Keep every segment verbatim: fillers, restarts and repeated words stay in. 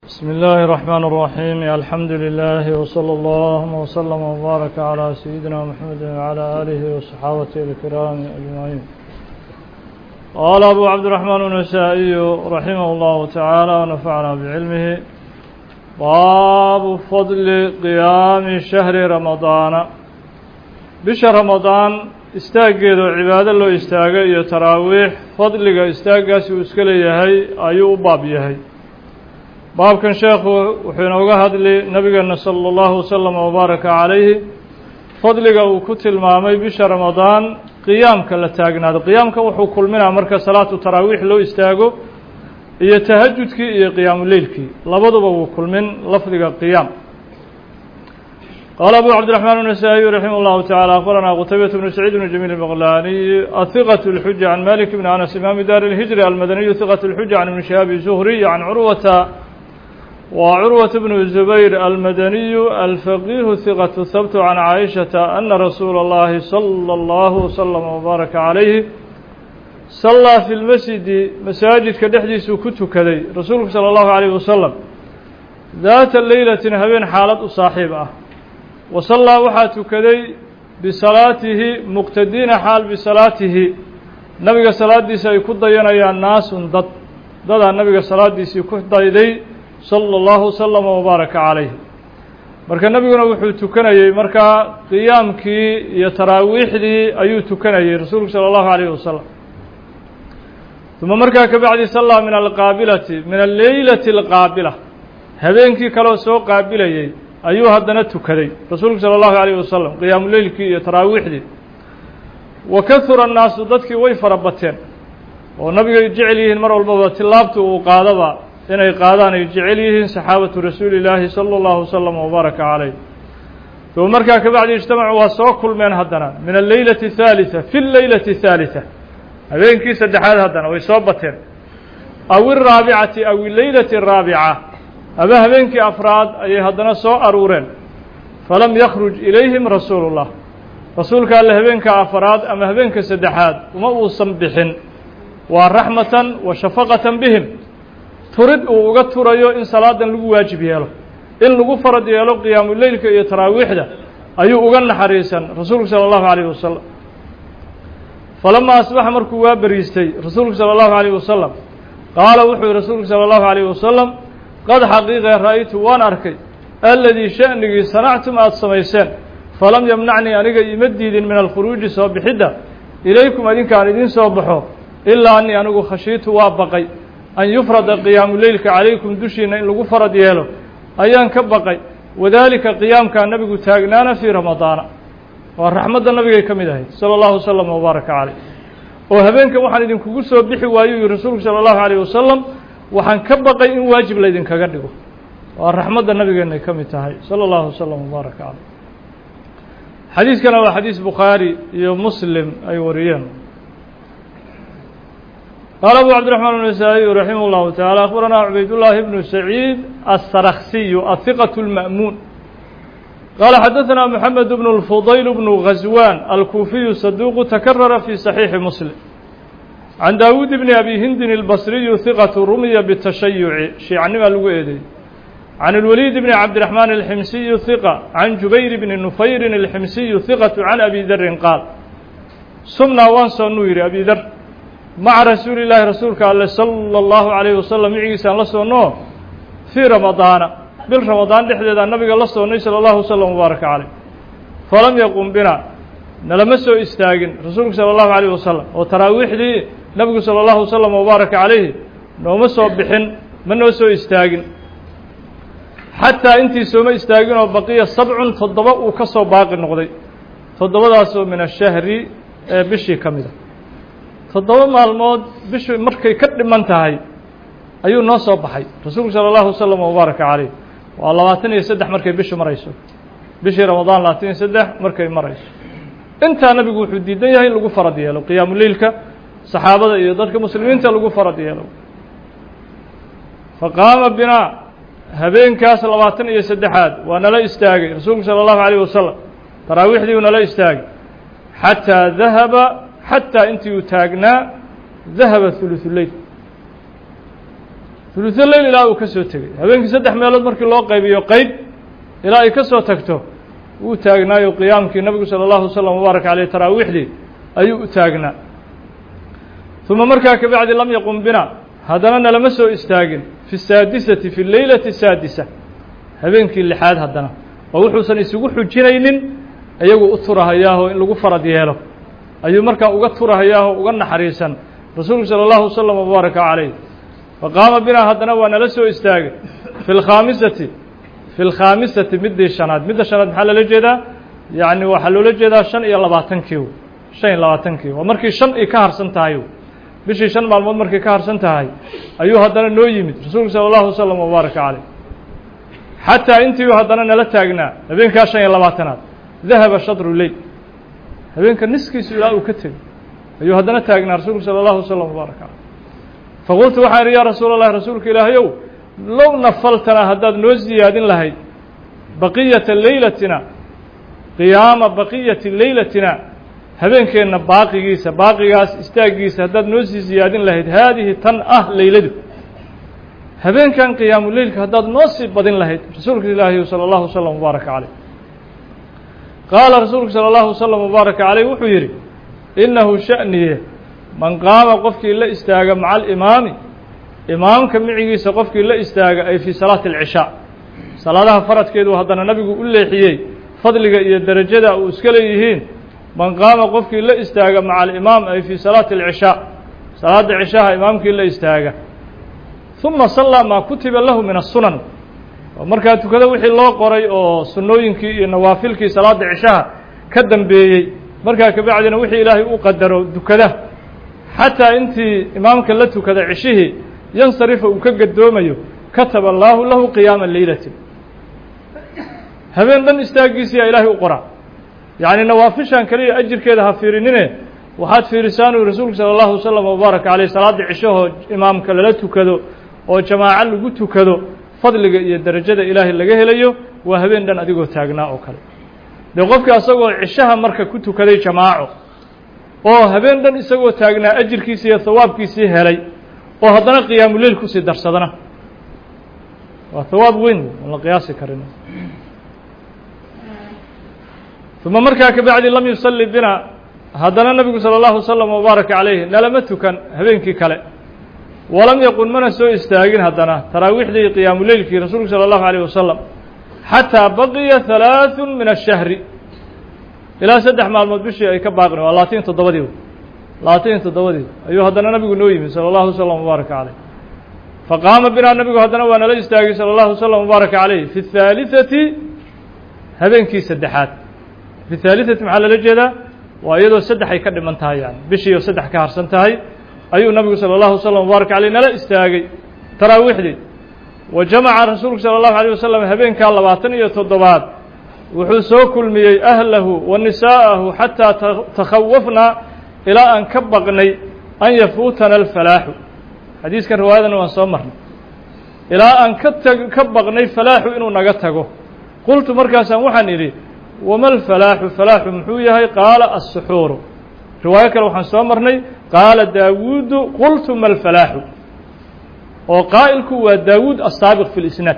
بسم الله الرحمن الرحيم الحمد لله وصلى الله وسلم وبارك على سيدنا محمد وعلى آله وصحابته الكرام أجمعين. قال أبو عبد الرحمن النسائي رحمه الله تعالى ونفعنا بعلمه: باب فضل قيام شهر رمضان. بشهر رمضان استاجد عبادة الله استاجد يتراويح فضلك استاجد وسكلي هي أيو باب يهي. باب كان شيخ وحين وجهد لنبينا صلى الله وسلم وبارك عليه فضلك وكتل مامي بشهر رمضان قيام كلا تاجنا قيام كوحو كل منها مركز صلاة التراويح لو استاجو يتهجد كي قيام الليل كي لبضب وكل من لفظك قيام. قال أبو عبد الرحمن النسائي رحمه الله تعالى: أخبرنا قتيبة بن سعيد بن جميل البغلاني الثقة الحجة عن مالك بن أنس إمام دار الهجرة المدني ثقة الحجة عن ابن شهاب الزهري عن عروة وعروة بن الزبير المدني الفقيه ثقة الثبت عن عائشة أن رسول الله صلى الله وسلم وبارك عليه صلى في المسجد مساجد كدحديث كتو كذي رسولك صلى الله عليه وسلم ذات الليلة هبين حالة صاحبه وصلى وحات كذي بصلاته مقتدين حال بصلاته نبي صلاة دي سيكون ضينا يا الناس ضد ضد النبي صلاة دي سيكون ضيدي صلى الله وسلم وبارك عليه. marka nabiguna wuxuu tukanayay marka qiyaamkii iyo taraawiixdii ayuu tukanayay rasuulku sallallahu alayhi wasallam. thumma marka ka bacdi salla min al-qaabilati min al-laylati al-qaabila habeenkii kale soo qaabilayay ayuu haddana tukaday rasuulku sallallahu alayhi wasallam qiyaamul laylkii iyo taraawiixdii. wa kathura an-naas dadkii way farabateen oo nabiga jecel yihiin mar walba tilaabtu uu qaadaba inay qaadaan ay jecel yihiin saxaabatu rasuulillaahi sala allahu wasalam wabaaraka calayh. uma markaa ka bacdi ijtamacu waa soo kulmeen haddana min alleylati athaalitha fi lleylati athaalitha habeenkii saddexaad haddana way soo bateen aw iraabicati aw alleylati araabica aba habeenkii afraad ayay haddana soo aruureen falam yakhruj ilayhim rasuulullah rasuulka alle habeenka afraad ama habeenka saddexaad uma uusan bixin waa raxmatan wa shafaqatan bihim turid uu uga turayo in salaadan lagu waajib yeelo in lagu farad yeelo qiyaamul leylka iyo taraawiixda ayuu uga naxariisan rasuulku sallallahu alayhi wasallam. falama asbaxa markuu waa bariistay rasuulku sallallahu alayhi wasallam qaala wuxuu rasuulku sallallahu alayhi wasallam qad xaqiiqa ra'aytu waan arkay alladii sha'nigii sanactum aad samayseen falam yamnacnii aniga ima diidin min alkhuruuji soo bixidda ilaykum adinkaan idin soo baxo ilaa annii anigu khashiitu waa baqay an yufrada qiyaamu leylka calaykum dushiina in lagu farad yeelo ayaan ka baqay. wadaalika qiyaamkaa nabigu taagnaana fii ramadaana waa raxmadda nabigay ka mid ahayd sala allahu wasalam wabaaraka caleyh. oo habeenkan waxaan idinkugu soo bixi waayo yuu rasuulku sala allahu alayh wasalam waxaan ka baqay in waajib laydinkaga dhigo waa raxmadda nabigeenay ka mid tahay sala allahu wasalam wabaaraka caleyh. xadiiskana waa xadiis bukhaari iyo muslim ay wariyeen. قال أبو عبد الرحمن النسائي رحمه الله تعالى: أخبرنا عبيد الله بن سعيد السرخسي الثقة المأمون قال حدثنا محمد بن الفضيل بن غزوان الكوفي الصدوق تكرر في صحيح مسلم عن داود بن أبي هند البصري ثقة رمي بالتشيع شيعني الوئيدي عن الوليد بن عبد الرحمن الحمصي ثقة عن جبير بن نفير الحمصي ثقة عن أبي ذر قال: سمنا وانسى نوير أبي ذر مع رسول الله رسولك الله صلى الله عليه وسلم عيسى الله سنو في رمضان بالرمضان لحدث النبي الله صلى الله عليه وسلم وبارك عليه فلم يقم بنا نلمسه استاجن رسولك صلى الله عليه وسلم وتراويح لي نبي صلى الله عليه وسلم وبارك عليه نومسه بحن منه سو استاجن حتى انتي سوما استاجن وبقية سبع تضبط وكسو باقي النقضي تضبط من الشهر بشي كاملة toddoba maalmood bishu markay ka dhiman tahay ayuu noo soo baxay rasuulku sala allahu wasalam wabaaraka caleyh. waa labaatan iyo saddex markay bishu marayso bishii ramadaan labaatan iyo saddex markay marayso. intaa nabigu wuxuu diidan yahay in lagu farad yeelo qiyaamu leylka saxaabada iyo dadka muslimiinta lagu farad yeelo. faqaama binaa habeenkaas labaatan iyo saddexaad waa nala istaagay rasuulku sala allahu alayh wasalam taraawiixdii uu nala istaagay xataa dahaba xataa intii uu taagnaa dahaba thuluth leyl ثلث الليل ilaa uu ka soo tegay habeenkii saddex meelood markii loo qaybiyo qayb ilaa ay ka soo tagto wuu taagnaayo qiyaamkii nabigu salى الlahu waسلم وbaarak عalيه taraawiixdii ayuu u taagnaa ثuma markaa kabacdi lam yaqum bina haddana nalama soo istaagin fi الsaadisati fi الleylati الsaadisa habeenkii lixaad haddana oo wuxuusan isugu xujinaynin iyagu u turahayaaho in lagu farad yeelo ayuu markaa uga turahayaaho uga naxariisan rasuulku salى الlahu waسلم وbaaraka عalayh faqaama binaa haddana waa nala soo istaagay fi اlkhaamisati fi اlkhaamisati middii shanaad midda shanaad maxaa loola jeedaa yacni waxaa loola jeedaa shan iyo labaatankii shan iyo labaatankii waa markii shan i ka harsan tahay bishii shan maalmood markay ka harsan tahay ayuu haddana noo yimid rasuulku salى الlahu waسلم وbaaraka عalayh xataa intii haddana nala taagnaa habeenkaa shan iyo labaatanaad dahaba shadru leyl habeenka niskiisu ilaa uu ka tegay ayuu haddana taagnaa rasuulku salى الlahu waسلم وbaaraka عalayh faqultu waxaan idhi yaa rasuul الlahi rasuulka ilaahayow low nafaltana haddaad noo siyaadin lahayd baqiyata leylatina qiyaama baqiyati leylatina habeenkeenna baaqigiisa baaqigaas istaaggiisa haddaad noo sii siyaadin lahayd haadihi tan ah leyladu habeenkan qiyaamu leylka haddaad noo sii badin lahayd rasuulka ilaahi salى الlahu waسلم وbaaraka عalayh qaala rasuulku salى الlahu waسلم وbaaraka عalayh wuxuu yidhi inahu sha'niye man qaama qofkii la istaaga maca alimaami imaamka micigiisa qofkii la istaaga ay fii salaati alcishaa salaadaha faradkeedu haddana nabigu u leexiyey fadliga iyo derajada uu iska leeyihiin man qaama qofkii la istaaga maca alimaam ay fii salaati alcishaa salaada cishaha imaamkii la istaaga ثuma sallaa maa kutiba lahu min الsunan oo markaa tukada wixii loo qoray oo sunnooyinkii iyo nawaafilkii salaada cishaha ka dambeeyey markaa kabacdina wixii ilaahay u qadaro dukada xataa intii imaamka la tukada cishihii yansarifa uu ka gadoomayo kataba allaahu lahu qiyaama leylati habeen dhan istaagiisiyaa ilaahay u qoraa yacni nawaafishan kaliya ajirkeeda ha fiirinine waxaad fiirisaan uu rasuulku salى الlahu waسلم وbaaraka عalayh salaada cishahoo imaamka lala tukado oo jamaaco lagu tukado fadliga iyo derajada ilaahay laga helayo waa habeen dhan adigoo taagnaa oo kale dee qofka isagoo cishaha marka ku tukaday jamaaco oo habeen dhan isagoo taagnaa ajirkiisii iyo hawaabkiisii helay oo haddana qiyaamuleyl kusii darsadana waa hawaab weyn aan la qiyaasi karin uma markaa kabacdi lam yusalli bina haddana nabigu salى الlahu waسلم وbaaraka عalayh nalama tukan habeenkii kale walam yaqun mana soo istaagin haddana taraawiixdii qiyaamuleylkii rasuulku salى الlahu عalيه wasalam xataa baqiya ثalaaثu min الshahri ilaa saddex maalmood bishii ay ka baaqin waa labaatan iyo toddobadii labaatan iyo toddobadii ayuu haddana nabigu noo yimid salى الlahu waسلم وbaaraka عalayh faqaama binaa nabigu haddana waa nala istaagay salى الlahu waسلم وbaaraka عalayh fi الثaaliثati habeenkii saddexaad fi الثaaliثati maxaa lala jeedaa waa iyadoo saddex ay ka dhiman tahay yani bishii oo saddex ka harsan tahay ayuu nabigu salى الlahu waسلم وbaaraka عalayh nala istaagay taraawiixdii wa jamaca rasuulku salى الlahu عalيه wasalam habeenkaa labaatan iyo toddobaad wuxuu soo kulmiyey ahlahu wa nisaa'ahu xataa takhawafnaa ilaa aan ka baqnay an yafuutana alfalaaxu xadiiskan riwaayadana waan soo marnay ilaa aan ka tag ka baqnay falaaxu inuu naga tago qultu markaasaan waxaan idhi wama alfalaaxu falaaxu muxuu yahay qaala الsuxuuru riwaayo kale waxaan soo marnay qaala daawuudu qultu ma alfalaaxu oo qaa'ilku waa daawuud asaabiq fi اlisnaad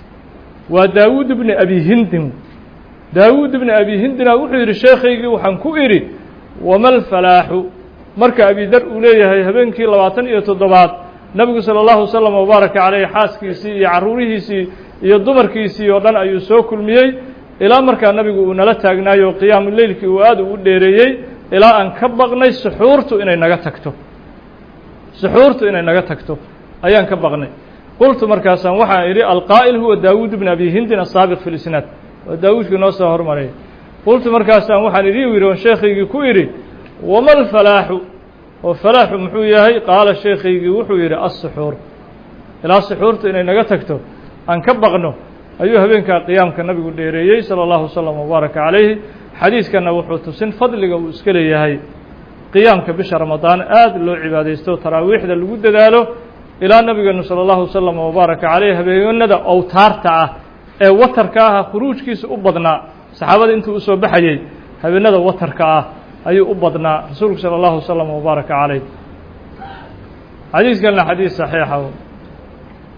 waa daawuud bni abi hindin daawuud bni abi hindina wuxuu yidhi sheekaygii waxaan ku idhi wama alfalaaxu marka abidar uu leeyahay habeenkii labaatan iyo toddobaad nabigu salى الlahu waسلم وbaaraka عalayh xaaskiisii iyo carruurihiisii iyo dumarkiisii oo dhan ayuu soo kulmiyey ilaa markaa nabigu uu nala taagnaayo qiyaamu leylkii uu aad u dheereeyey ilaa aan ka baqnay suxuurtu inay naga tagto suxuurtu inay naga tagto ayaan ka baqnay qultu markaasaan waxaan idhi alqaa'il huwa daawuud bn abi hindin asaabiq fi lisnaad waa daawuudkii noo soo hormaray qultu markaasaan waxaan idhi yidhi oon sheekaygii ku idhi wama alfalaaxu oo falaaxu muxuu yahay qaala sheekaygii wuxuu yidhi assuxuur ilaa suxuurtu inay naga tagto aan ka baqno ayuu habeenkaa qiyaamka nabigu dheereeyey salى الlahu waسلم وbaaraka عalayhi xadiiskana wuxuu tusin fadliga uu iska leeyahay qiyaamka bisha ramadaan aad loo cibaadaysto taraawiixda lagu dadaalo ilaa nabigeenu salى الlahu waسلم وbaaraka عalayh habeenada awtaarta ah ee watarka aha khuruujkiisa u badnaa saxaabada intuu usoo baxayey habeenada watarka ah ayuu u badnaa rasuulku salى الlahu waسلم وbaaraka عalayh xadiiskana xadiis صaxiixa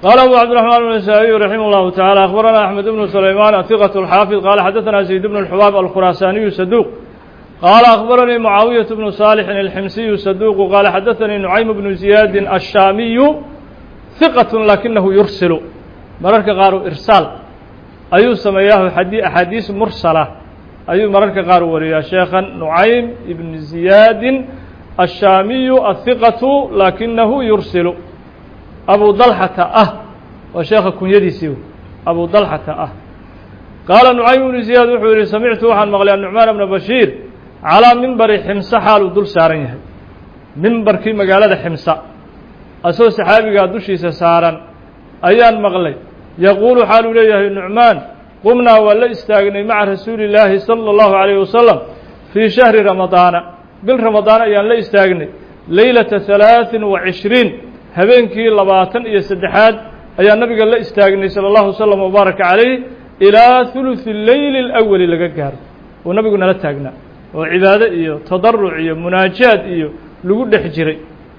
قال أبو عبد الرحمن النسائي رحمه الله تعالى أخبرنا أحمد بن سليمان الثقة الحافظ قال حدثنا زيد بن الحباب الخراساني صدوق قال أخبرني معاوية بن صالح الحمصي صدوق قال حدثني نعيم بن زياد الشامي ثقة لكنه يرسل مررك قالوا إرسال أيو سمياه أحاديث مرسلة أيو مررك قالوا وريا شيخا نعيم بن زياد الشامي الثقة لكنه يرسل أبو ضلحة أه وشيخ كن يدي سيو أبو ضلحة أه قال نعيم بن زياد وحوري سمعت عن مغلي النعمان بن بشير على منبر حمصة حال دول سارنيه منبر كي مقالة حمصة أسو سحابي قادوشي سسارا أيان مغلي يقول حال ليه النعمان قمنا ولا استاغني مع رسول الله صلى الله عليه وسلم في شهر رمضان بالرمضان أيان لا استاغني ليلة ثلاث وعشرين هبينكي لباتن إيا سدحاد أيان نبي قال لا استاغني صلى الله عليه وسلم وبارك عليه إلى ثلث الليل الأول لقاقار ونبي قلنا لا تاغنا وعبادة إيو تضرع إيو مناجات إيو لقود حجري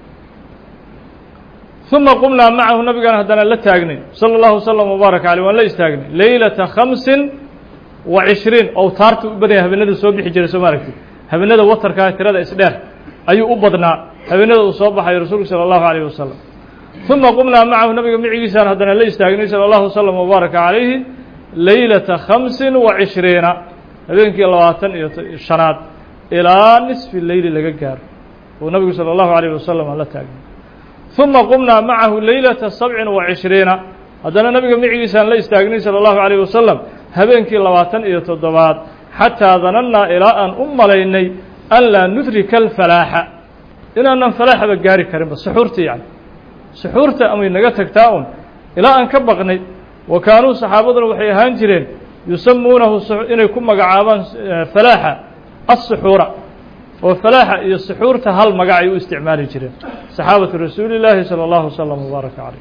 ثم قمنا معه نبي قال هدنا لا تاغني صلى الله عليه وسلم وبارك عليه ولا استاغني ليلة خمس وعشرين أو تارتو بدأ هبنده سوبي حجري سماركتي هبنده وطر كاترة إسدار أيو أبضنا هبنده صوبح يا رسول صلى الله عليه وسلم ثم قمنا معه نبي معيسان هدنا لا استاغني صلى الله عليه وسلم وبارك عليه ليلة خمس وعشرين habeenkii labaatan iyo shanaad ilaa nisfi leyli laga gaaro oo nabigu salى الlahu عalيه wasalam la taagay ثuma qumnaa macahu leylata sabcin وacishriina haddana nabiga micigiisaan la istaagnay salى الlahu عalيه wasalam habeenkii labaatan iyo toddobaad xataa danannaa ilaa aan u malaynay an laa nudrika alfalaaxa inaanan falaaxaba gaari karinba suxuurta yani suxuurta amay naga tagtaa un ilaa aan ka baqnay wa kaanuu saxaabaduna waxay ahaan jireen yusamuunahu inay ku magacaabaan falaaxa الsuxuura oo falaaxa iyo suxuurta hal magac ay u isticmaali jireen saxaabatu rasuuli llaahi salى اllahu wslam wbaaraka calayh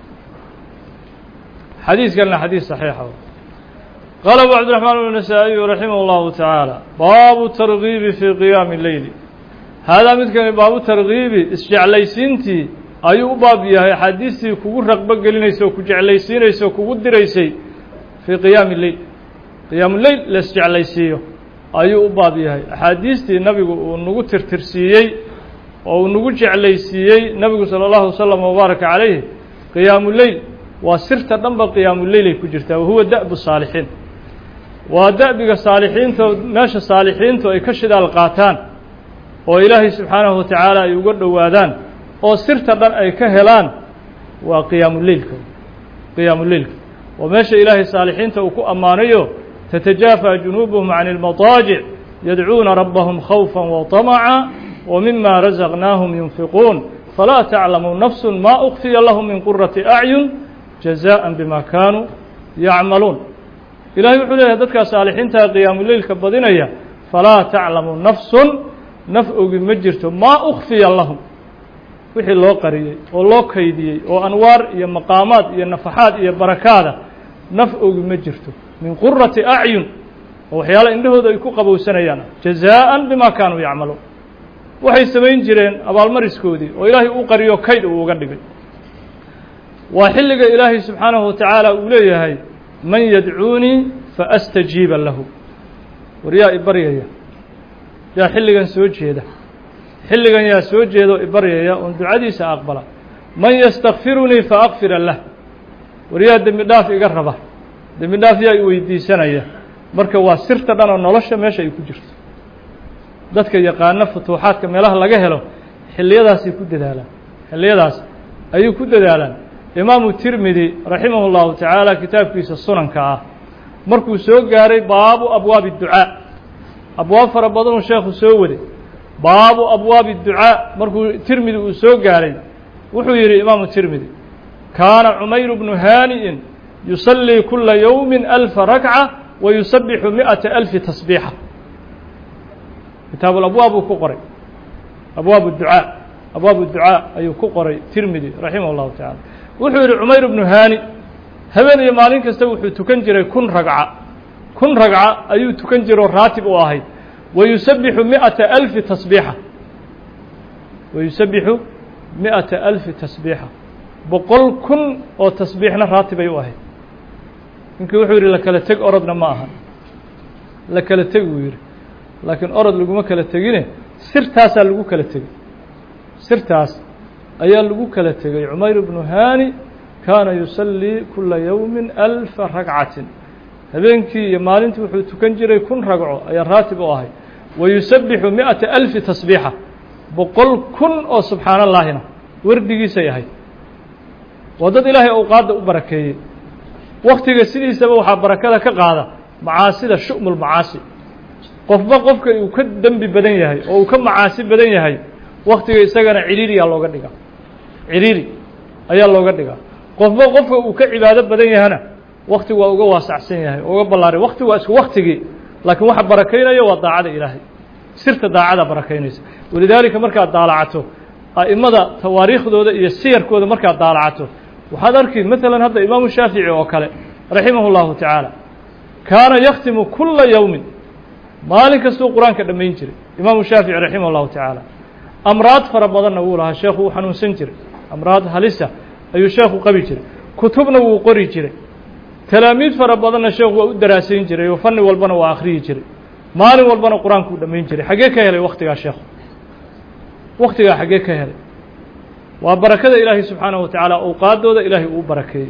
xadiiskanna xadiis saxiixa qaala abu cabdiraxmaan bn nasaa'iy raximah اllahu tacaala baabu targiibi fii qiyaami leyli haadaa midkani baabu targiibi isjeclaysiintii ayuu u baab yahay axaadiistii kugu raqbo gelinaysa oo ku jeclaysiinaysa oo kugu diraysay fii qiyaami leyl qiyaamu leyl la isjeclaysiiyo ayuu u baab yahay axaadiistii nabigu uu nagu tirtirsiiyey oo uu nagu jeclaysiiyey nabigu salى اllahu wasalam wabaaraka calayh qiyaamu leyl waa sirta dhanba qiyaamu leyl ay ku jirtaa wahuwa da'bu saalixiin waa da'biga saalixiinta meesha saalixiintu ay ka shidaal qaataan oo ilaahay subxaanahu watacaala ay uga dhowaadaan oo sirta dhan ay ka helaan waa qiyaamu leylka qiyaamu leylka oo meesha ilaahay saalixiinta uu ku ammaanayo تتجافى جنوبهم عن المضاجع يدعون ربهم خوفا وطمعا ومما رزقناهم ينفقون فلا تعلم نفس ما أخفي لهم من قرة أعين جزاء بما كانوا يعملون إلهي وحده ذاتك صالحين تا قيام الليل كبدينيا فلا تعلم نفس نفع بمجرته ما أخفي لهم وحي الله قرية والله كيدي وأنوار يا مقامات يا نفحات يا بركات نفع بمجرته min qurati acyun oo waxyaala indhahooda ay ku qabowsanayaan jazaan bima kaanuu yacmaluun waxay samayn jireen abaalmariskoodii oo ilaahay uu qariyo kayd uu uga dhigay waa xilliga ilaahay subxaanahu watacaala uu leeyahay man yadcuunii faastajiiba lahu war yaa ibaryaya yaa xilligan soo jeeda xilligan yaa soo jeeda oo ibaryaya oon ducadiisa aqbala man yastakfirunii faakfira lah war yaa dembi dhaaf iga raba dembi dhaaf yaa i weydiisanaya marka waa sirta dhan oo nolosha meesha ay ku jirto dadka yaqaano futuuxaadka meelaha laga helo xilliyadaasay ku dadaalaan xilliyadaas ayay ku dadaalaan imaamu tirmidi raximah اllahu tacaala kitaabkiisa sunanka ah markuu soo gaaray baabu abwaabi ducaa abwaab fara badanuu sheekhu soo waday baabu abwaabi ducaa markuu tirmidi uu soo gaaray wuxuu yidhi imaamu tirmidi kaana cumayru bnu haani'in يصلي كل يوم ألف ركعة ويسبح مئة ألف تسبيحة كتاب الأبواب كقري أبواب الدعاء أبواب الدعاء أي كقري ترمذي رحمه الله تعالى وحور عمير بن هاني هبين يمالين كستوحي تكنجر كن ركعة كن ركعة أي تكنجر راتب واحد ويسبح مئة ألف تسبيحة ويسبح مئة ألف تسبيحة boqol kun oo tasbiixna raatibay u ahayd ninkii wuxuu yidhi la kala teg orodna ma aha la kala teg uu yidhi laakiin orod laguma kala tegine sirtaasaa lagu kala tegey sirtaas ayaa lagu kala tegey cumayr bnu haani kaana yusallii kula yowmin alfa ragcatin habeenkii iyo maalintii wuxuu tukan jiray kun ragco ayaa raatib u ahay wa yusabbixu mi'ata alfi tasbiixa boqol kun oo subxaana allaahina wardigiisay ahayd waa dad ilaahay awqaadda u barakeeyey waktiga sidiisaba waxaa barakada ka qaada macaasida shu'mul macaasi qofba qofka uu ka dembi badan yahay oo uu ka macaasi badan yahay waktiga isagana ciriiriyaa looga dhigaa ciriiri ayaa looga dhigaa qofba qofka uu ka cibaado badan yahana waktigu waa uga waasacsan yahay uga ballaaray waktigu waa isku waktigii laakiin waxa barakaynaya waa daacada ilaahay sirta daacada barakaynaysa walidaalika markaad daalacato a'imada tawaariikhdooda iyo siyarkooda markaad daalacato waxaad arki maalan hadda imaamu shaafici oo kale raximahu llahu tacaala kaana yakhtimu kula yowmin maalin kastuu qur-aanka dhammayn jiray imaamu shaafici raximah llahu tacaala amraad fara badanna wuu lahaa sheekhu wuu xanuunsan jiray amraad halisa ayuu sheekhu qabi jiray kutubna wuu qori jiray talaamiid fara badanna sheekhu waa u daraasayn jiray oo fanni walbana waa akhriyi jiray maalin walbana qur-aankuu dhammayn jiray xaggee ka helay waktigaa sheekhu waktigaa xaggee ka helay waa barakada ilaahay subxaanahu wa tacaala awqaaddooda ilaahay uu barakeeyey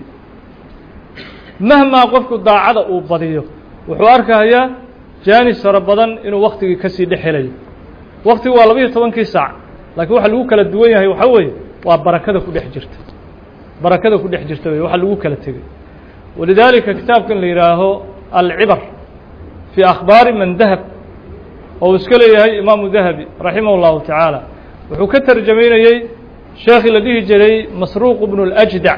mahmaa qofku daacada uu badiyo wuxuu arkahayaa jaanis fara badan inuu waktigii kasii dhex helayo waktigu waa labayo tobankii saac laakiin waxa lagu kala duwan yahay waxaa weeye waa barakada ku dhex jirta barakada ku dhex jirta wey waxa lagu kala tegey walidaalika kitaabkan la yidhaaho alcibar fii akhbaari man dahab oo uu iska leeyahay imaamu dahabi raximah llahu tacaala wuxuu ka tarjamaynayey sheekhii la dhihi jiray masruuq bnu اlأjdac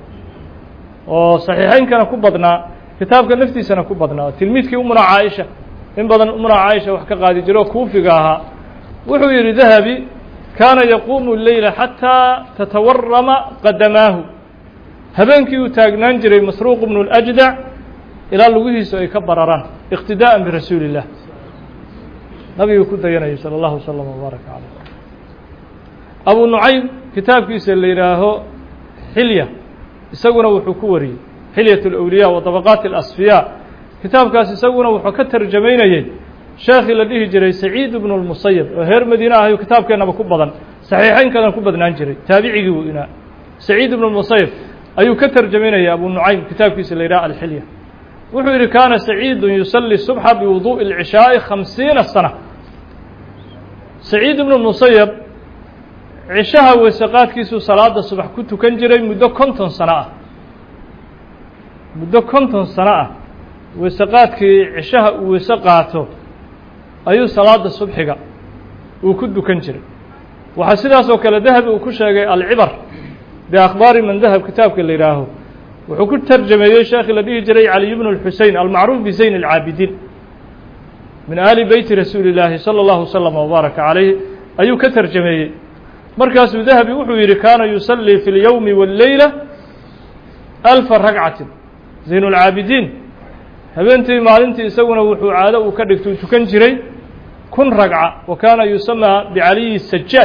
oo saxiixeynkana ku badnaa kitaabka naftiisana ku badnaa tilmiidkii umuna caaisha in badan umuna caaisha wax ka qaadi jiro kuufiga ahaa wuxuu yidhi dahabi kaana yaquumu leyla xataa tatawarama qadamaahu habeenkii uu taagnaan jiray masruuq bnu اlأjdac ilaa lugihiisu ay ka bararaan iqtidaءa birasuuli الlah nabiguu ku dayanayay salى اllahu wslm wbaaraka caleyh abu nucaym kitaabkiisa la yidhaaho xilya isaguna wuxuu ku wariyey xilyaة اlأwliya wa طabaqaat اlasfiyaa kitaabkaas isaguna wuxuu ka tarjamaynayey sheekhii la dhihi jiray saciid bnu اlmusayab oo reer madiine ahayu kitaabkeennaba ku badan saxiixeynkadan ku badnaan jiray taabicigii buu inaa saciid ibnu اlmusayab ayuu ka tarjamaynaya abu nucaym kitaabkiisa la yidhaha alxilya wuxuu yidhi kaana saciidu yusalli subxa biwuduءi اlcishaaءi khamsiina sana saciid ibnu musayab cishaha weysaqaadkiisuu salaada subax ku tukan jiray muddo konton sano ah muddo konton sano ah weysaqaadkii cishaha uu weyse qaato ayuu salaada subxiga uu ku dukan jiray waxaa sidaas oo kale dahabi uu ku sheegay alcibar biakhbaari man dahab kitaabka la yidhaaho wuxuu ku tarjameeyey sheekhi la dhihi jiray caliy bnu اlxusein almacruuf bizayn اlcaabidiin min aali beyti rasuuli اllaahi salى اllahu wslm wbaaraka calayh ayuu ka tarjameeyey markaasuu dahabi wuxuu yidhi kaana yusallii fi اlyowmi wاlleyla alfa ragcatin zayn اlcaabidiin habeentii maalintii isaguna wuxuu caado uu ka dhigtuu tukan jiray kun ragca wa kaana yusamaa bicaliyi sajaad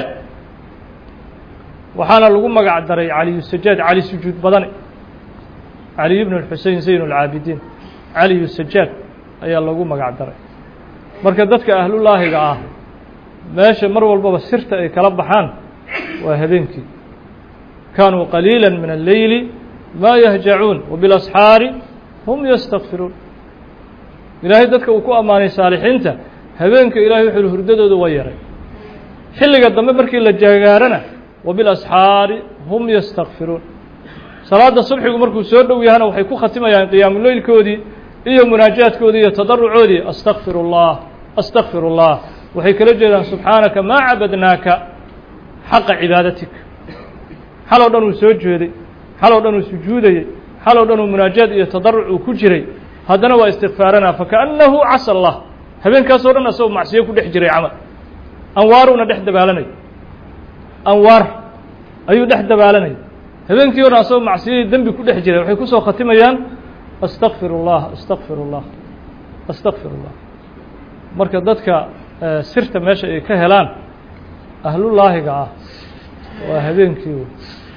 waxaana lagu magac daray caliyu sajaad cali sujuud badane caliy bnu اlxusein zayn اlcaabidiin caliyu sajaad ayaa lagu magac daray marka dadka ahlulaahiga ah meesha mar walbaba sirta ay kala baxaan waa habeenkii kaanuu qaliila min alleyli maa yahjacuun wabilasxaari hum yastakfiruun ilaahay dadka uu ku ammaanay saalixiinta habeenka ilahay wuxuu yihi hurdadooda waa yaray xilliga dambe markii la jagaarana wabilasxaari hum yastakfiruun salaada subxigu markuu soo dhow yahana waxay ku khatimayaan qiyaamuleylkoodii iyo munaajaadkoodii iyo tadarucoodii astakfiru اllah astakfiru اllah waxay kala jeedaan subxaanaka maa cabadnaaka xaqa cibaadatik xaloo dhan uu soo jeeday xaloo dhan uu sujuudayey xaloo dhan uu munaajaad iyo tadaruc uu ku jiray haddana waa istikfaarana fakaأnnahu casa allah habeenkaasoo dhan asagoo macsiyo ku dhex jiray camal anwaaruuna dhex dabaalanay anwaar ayuu dhex dabaalanay habeenkii o dhan asagoo macsiyadii dembi ku dhex jiray waxay kusoo khatimayaan astakfir اllah astakfir اllah astakfir اllah marka dadka sirta meesha ay ka helaan ahlulaahiga ah waa habeenkii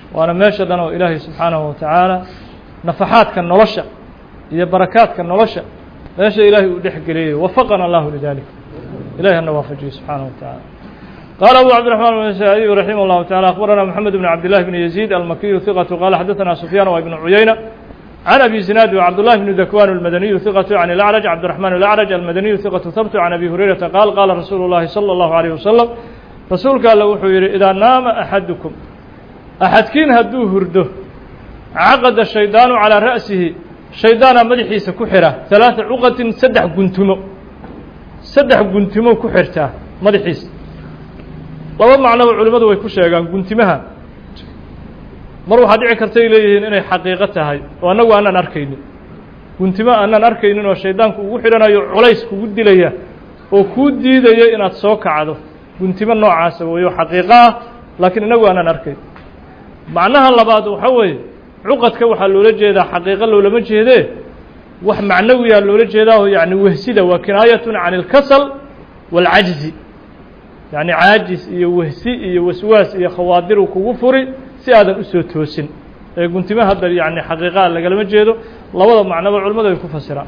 وأنا ماشى دنا إلهي سبحانه وتعالى نفحات كالنلشة هي بركات كالنلشة ليش إلهي ودحق ليه وفقنا الله لذلك إلهي النوافجي سبحانه وتعالى قال أبو عبد الرحمن النسائي رحمه الله تعالى أخبرنا محمد بن عبد الله بن يزيد المكي ثقة قال حدثنا سفيان وابن عيينة عن أبي زناد وعبد الله بن ذكوان المدني ثقة عن الأعرج عبد الرحمن الأعرج المدني ثقة ثبت عن أبي هريرة قال قال رسول الله صلى الله عليه وسلم رسول قال له إذا نام أحدكم أحد كين هدوه هرده عقد الشيطان على رأسه شيطان مدحيس كحرة ثلاث عقد سدح قنتمو سدح قنتمو كحرته مدحيس laba macno culimadu way ku sheegaan guntimaha mar waxa dhici karta ilayeen inay xaqiiqo tahay oo anagu aanan arkaynin guntimo aanan arkaynin oo shaydaanku ugu xiranayo culays kugu dilaya oo ku diidaya inaad soo kacdo guntimo noocaas weeyo xaqiiqo ah laakiin anagu aanan arkayn macnaha labaad waxa weeye cuqadka waxa loola jeedaa xaqiiqo loolama jeedee wax macnawi ah loola jeedaa oo yaani wahsida waa kinaayatun can al-kasal wal ajzi يعني عاجز iyo wahsi iyo waswaas iyo khawaadir uu kugu furi si aadan u soo toosin ee guntimaha hadda yani xaqiiqa laga lama jeedo labada macnaba culimadu ay ku fasiraan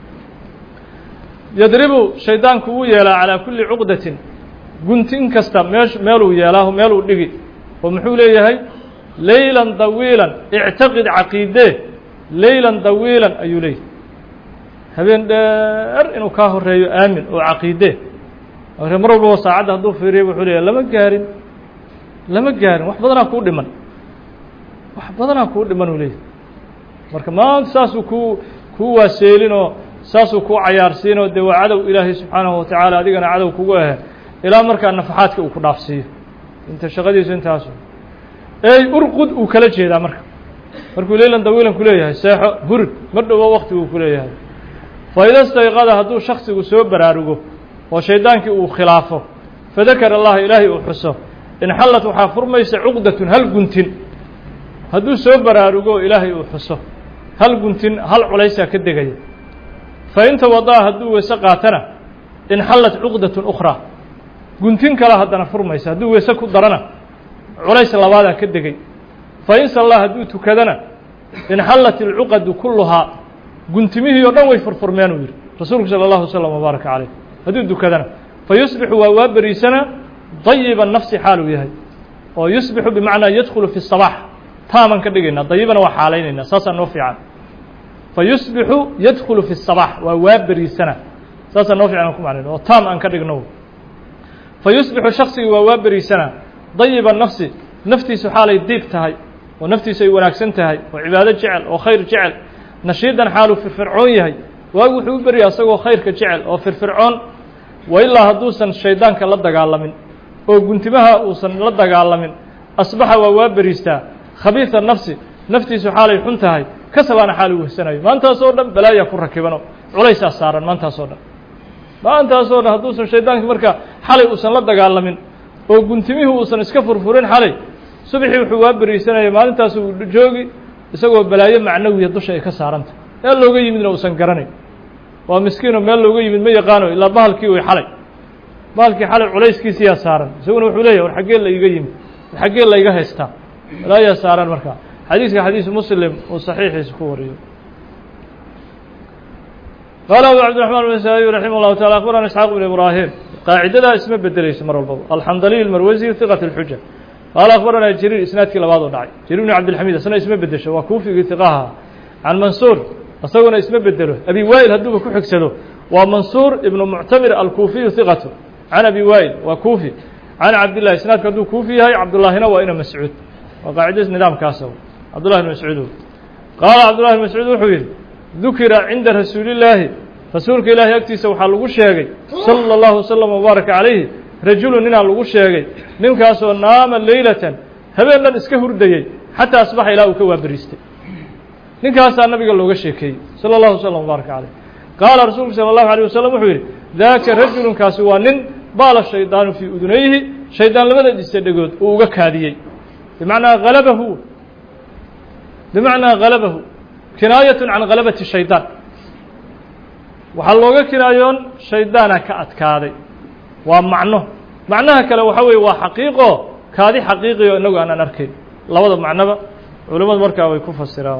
yadribu shaydaanku uu yeelaa ala kulli uqdatin guntin kasta meesh meel uu yeelaa meel uu dhigi oo muxuu leeyahay laylan dawiilan i'taqid aqeede laylan dawiilan ayuu leeyahay habeen dheer inuu ka horeeyo aamin oo aqeede mar walba saacada hadduu fiiriyo wuxuu leeyahay lama gaarin lama gaarin wax badanaa kuu dhiman wax badanaa kuu dhiman uu leeyahay marka maanta saasuu ku kuu waaseelinoo saasuu kuu cayaarsiinoo dee waa cadow ilaahay subxaanahu watacaala adigana cadow kugu ahe ilaa markaa nafaxaadka uu ku dhaafsiiyo inta shaqadiisu intaasu ey urqud uu kala jeedaa marka markuu leylan dawiilan ku leeyahay seexo hurud ma dhowo waqtiguu ku leeyahay fayda istayqada hadduu shaksigu soo baraarugo oo shaydaankii uu khilaafo fadakara allah ilaahay uu xuso in xallat waxaa furmaysa cuqdatun hal guntin hadduu soo baraarugo ilaahay uu xuso hal guntin hal culaysaa ka degaya fa inta wadaa hadduu weese qaatana in xallat cuqdatun ukhraa guntin kale haddana furmaysa hadduu weese ku darana culays labaadaa ka degay fa in sallaa hadduu tukadana in xallat alcuqadu kulluhaa guntimihii oo dhan way furfurmeen uu yidhi rasuulku sala allahu wasalam wabaaraka caleyh hadduu dukadana fayusbixu waa waa beriisana dayiba nafsi xaaluu yahay oo yusbixu bimacnaa yadkhulu fi الصabaax taaman ka dhigaynaa dayibana waa xaalaynaynaa saasaa noo fiican fayusbixu yadkhulu fi الصabaax waa waa beriisana saasaa noo fiican ku macnayno oo taam aan ka dhigno fayusbixu shaksigii waa waa beriisana dayiba nafsi naftiisu xaalay diib tahay oo naftiisu ay wanaagsan tahay oo cibaado jecel oo khayr jecel nashiidan xaaluu firfircoon yahay waagu wuxuu u beryaa isagoo khayrka jecel oo firfircoon wa ilaa hadduusan shaydaanka la dagaalamin oo guntimaha uusan la dagaalamin asbaxa waa waa beriistaa khabiisa nafsi naftiisu xaalay xun tahay kasalaana xaaluu wehsanayo maantaasoo dhan balaayaa ku rakibano culaysaa saaran maantaasoo dhan maantaasoo dhan hadduusan shaydaankii marka xalay uusan la dagaalamin oo guntimihii uusan iska furfurin xalay subaxii wuxuu waa beriisanaya maalintaasuu joogi isagoo balaayo macnawiya dusha ay ka saaranta meel looga yimidna uusan garanayn waa miskiinoo meel looga yimid ma yaqaano ilaa bahalkii way xalay bahalkii xalay culayskiisiyaa saaran isaguna wuxuu leeyahay war xaggee la iga yimid war xaggee la iga haystaa balaayaa saaran markaa xadiiska xadiis muslim uu saxiixiisa ku wariyo qaala abu cabdiraxmaan النasaaئي raximah الlahu taعala akhbarana isxaaq bn ibraahim qaacidadaa isma bedeleyso mar walbaba alxandaliy almarwasi hiqat اlxuja qaala akhbarana jariir isnaadkii labaad oo dhacay jariir bn cabdilxamiid isna isma bedesho waa kuufigii hiqaha can mansuur isaguna isma bedelo abi waa'il hadduuba ku xigsado waa mansuur ibnu muctamir alkuufiyu hiqatu can abi waa'il waa kuufi can cabdillahi isnaadku hadduu kuufi yahay cabdullaahina waa ina mascuud waa qaacidada nidaamkaasa cabdullahi bn mascuud qaala cabdullahi bn mascuud wuxuu yidhi dukira cinda rasuulillaahi rasuulka ilaahay agtiisa waxaa lagu sheegay sala allahu wasalam wabaaraka calayhi rajulu ninaa lagu sheegay ninkaasoo naama leylatan habeen dhan iska hurdayey xataa asbaxa ilaa uu ka waaberiistay ninkaasaa nabiga looga sheekeeyey salى اllahu wslam wbaaraka caleyh qaala rasuulku salى اllahu alيه wasalam wuxuu yidhi daaka rajulunkaasi waa nin baala shaydaanu fii udunayhi shaydaan labadadiisa dhegood uu uga kaadiyey bimacnaa halabahu bimacnaa halabahu kinaayatun can halabati shaydaan waxaa looga kinaayoon shaydaana ka adkaaday waa macno macnaha kale waxa weeye waa xaqiiqo kaadi xaqiiqiyo inagu aanan arkayn labada macnaba culimadu markaa way ku fasiraan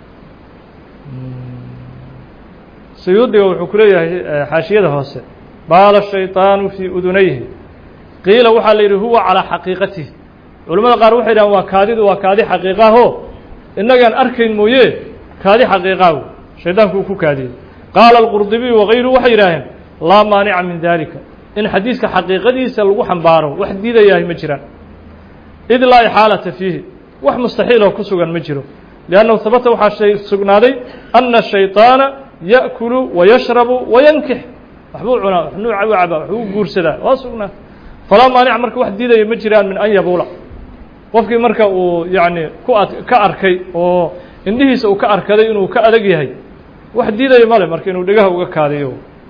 suyuudiga wuxuu ku leeyahay xaashiyada hoose baala shayطaanu fii udunayhi qiila waxaa la yidhi huwa calىa xaqiiqatihi culamada qaar waxay dhahaan waa kaadidu waa kaadi xaqiiqaho inagaan arkayn mooye kaadi xaqiiqaahu shaydaanku uu ku kaadiyey qaala alqurdubiy wagayruhu waxay yidhaaheen laa maanica min dalika in xadiiska xaqiiqadiisa lagu xambaaro wax diidayahay ma jiraan id laa ixaalata fiihi wax mustaxiiloo ku sugan ma jiro liannahu habata waxaa sugnaaday ana shayطaana ya'kulu wayashrabu wayankix waxbuu cunaa waxnuu cabaa waxbuu guursadaa waa sugnaa falaa maanica marka wax diidaya ma jiraan min an yabuula qofkii marka uu yacni ku ad ka arkay oo indhihiisa uu ka arkaday inuu ka adag yahay wax diidaya male marka inuu dhegaha uga kaadiyo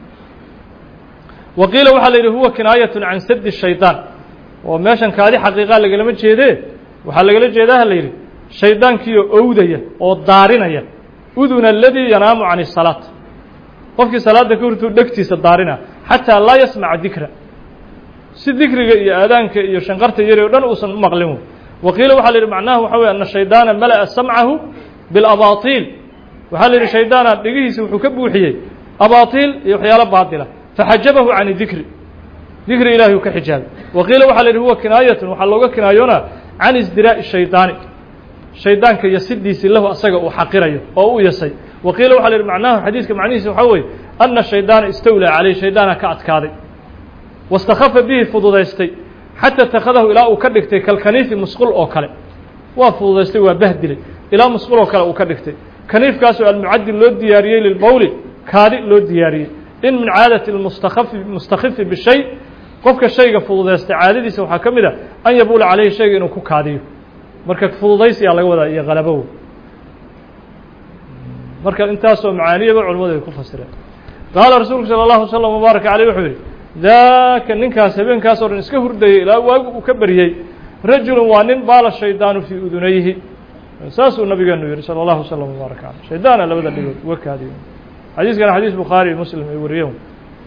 wa qiila waxaa la yidhi huwa kinaayatun can sadi shayطaan oo meeshan kaadi xaqiiqaa lagalama jeedee waxaa lagala jeedaa ha la yidhi shaydaankiioo owdaya oo daarinaya uduna aladii yanaamu can الsalaat qofkii salaadda ka hortuu dhegtiisa daarina xataa laa yasmaca dikra si dikriga iyo aadaanka iyo shanqarta yari o dhan uusan u maqlin wa qiila waxaa la yidhi macnaha waxa weye ana shaydaana mala'a samcahu biاlabaatiil waxaa la yidhi shaydaana dhegihiisa wuxuu ka buuxiyey abaatiil iyo waxyaalo baatila faxajabahu can dikri dikri ilahi uu ka xijaabay wa qiila waxaa la yidhi huwa kinaayatun waxaa looga kinaayoonaa can isdiraa'i shaydaani shaydaanka yasidiisii lahu asaga uu xaqirayo oo u yasay wa qiila waxa la yidhi macnaha xadiiska macnihiisa waxaa weeye ana shaydaana istawlaa caleyh shaydaana ka adkaaday wastakhafa bihi fududaystay xata itakhadahu ilaa uu ka dhigtay kalkaniifi musqul oo kale waa fududaystay waa bahdilay ilaa musqul oo kale uu ka dhigtay kaniifkaasoo almucadi loo diyaariyey lilbowli kaadi loo diyaariyey in min caadati mustakhafi mustakhifi bishay qofka shayga fududaystay caadadiisa waxaa ka mid a an yabuula caleyhi shayga inuu ku kaadiyo marka fududaysiyaa laga wadaa iyo halabow marka intaasoo macaaniyaba culamadu ay ku fasireen qaala rasuulku salى اllahu slm wbaaraka aleyh wuxuu yidhi daaka ninkaas habeenkaasoo dhan iska hurdayay ilaa waagu uu ka baryey rajulun waa nin baala shaydaanu fii udunayhi saasuu nabigeenu yihi salى اllahu slm wbaaraka aleyh shaydaana labada dhigood uga kaadiyo xadiiskana xadiis bukhaari iyo muslim ay wariyeen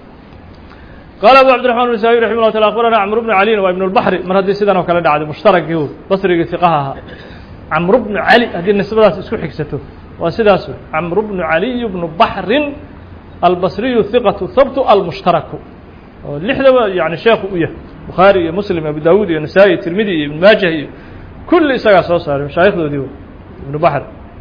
qaala abu cabdiraxman النasaaئي raximah llah taala akbarana camr bnu caliin waa ibn اlbaxri mar haddii sidan oo kale dhacday mushtarakii basrigii iqaha ahaa camr bnu cali haddii nisbadaas isku xigsato waa sidaas camr bnu caliy bnu baxrin albasriyu hiqatu habtu almushtaraku oo lixdaba yani sheekhu u yahay bukhaari iyo muslim abu dawuud iyo nasaa-i tirmidi iyo ibn maajah iyo kulli isagaa soo saaray mashaayikdoodii ibnu baxr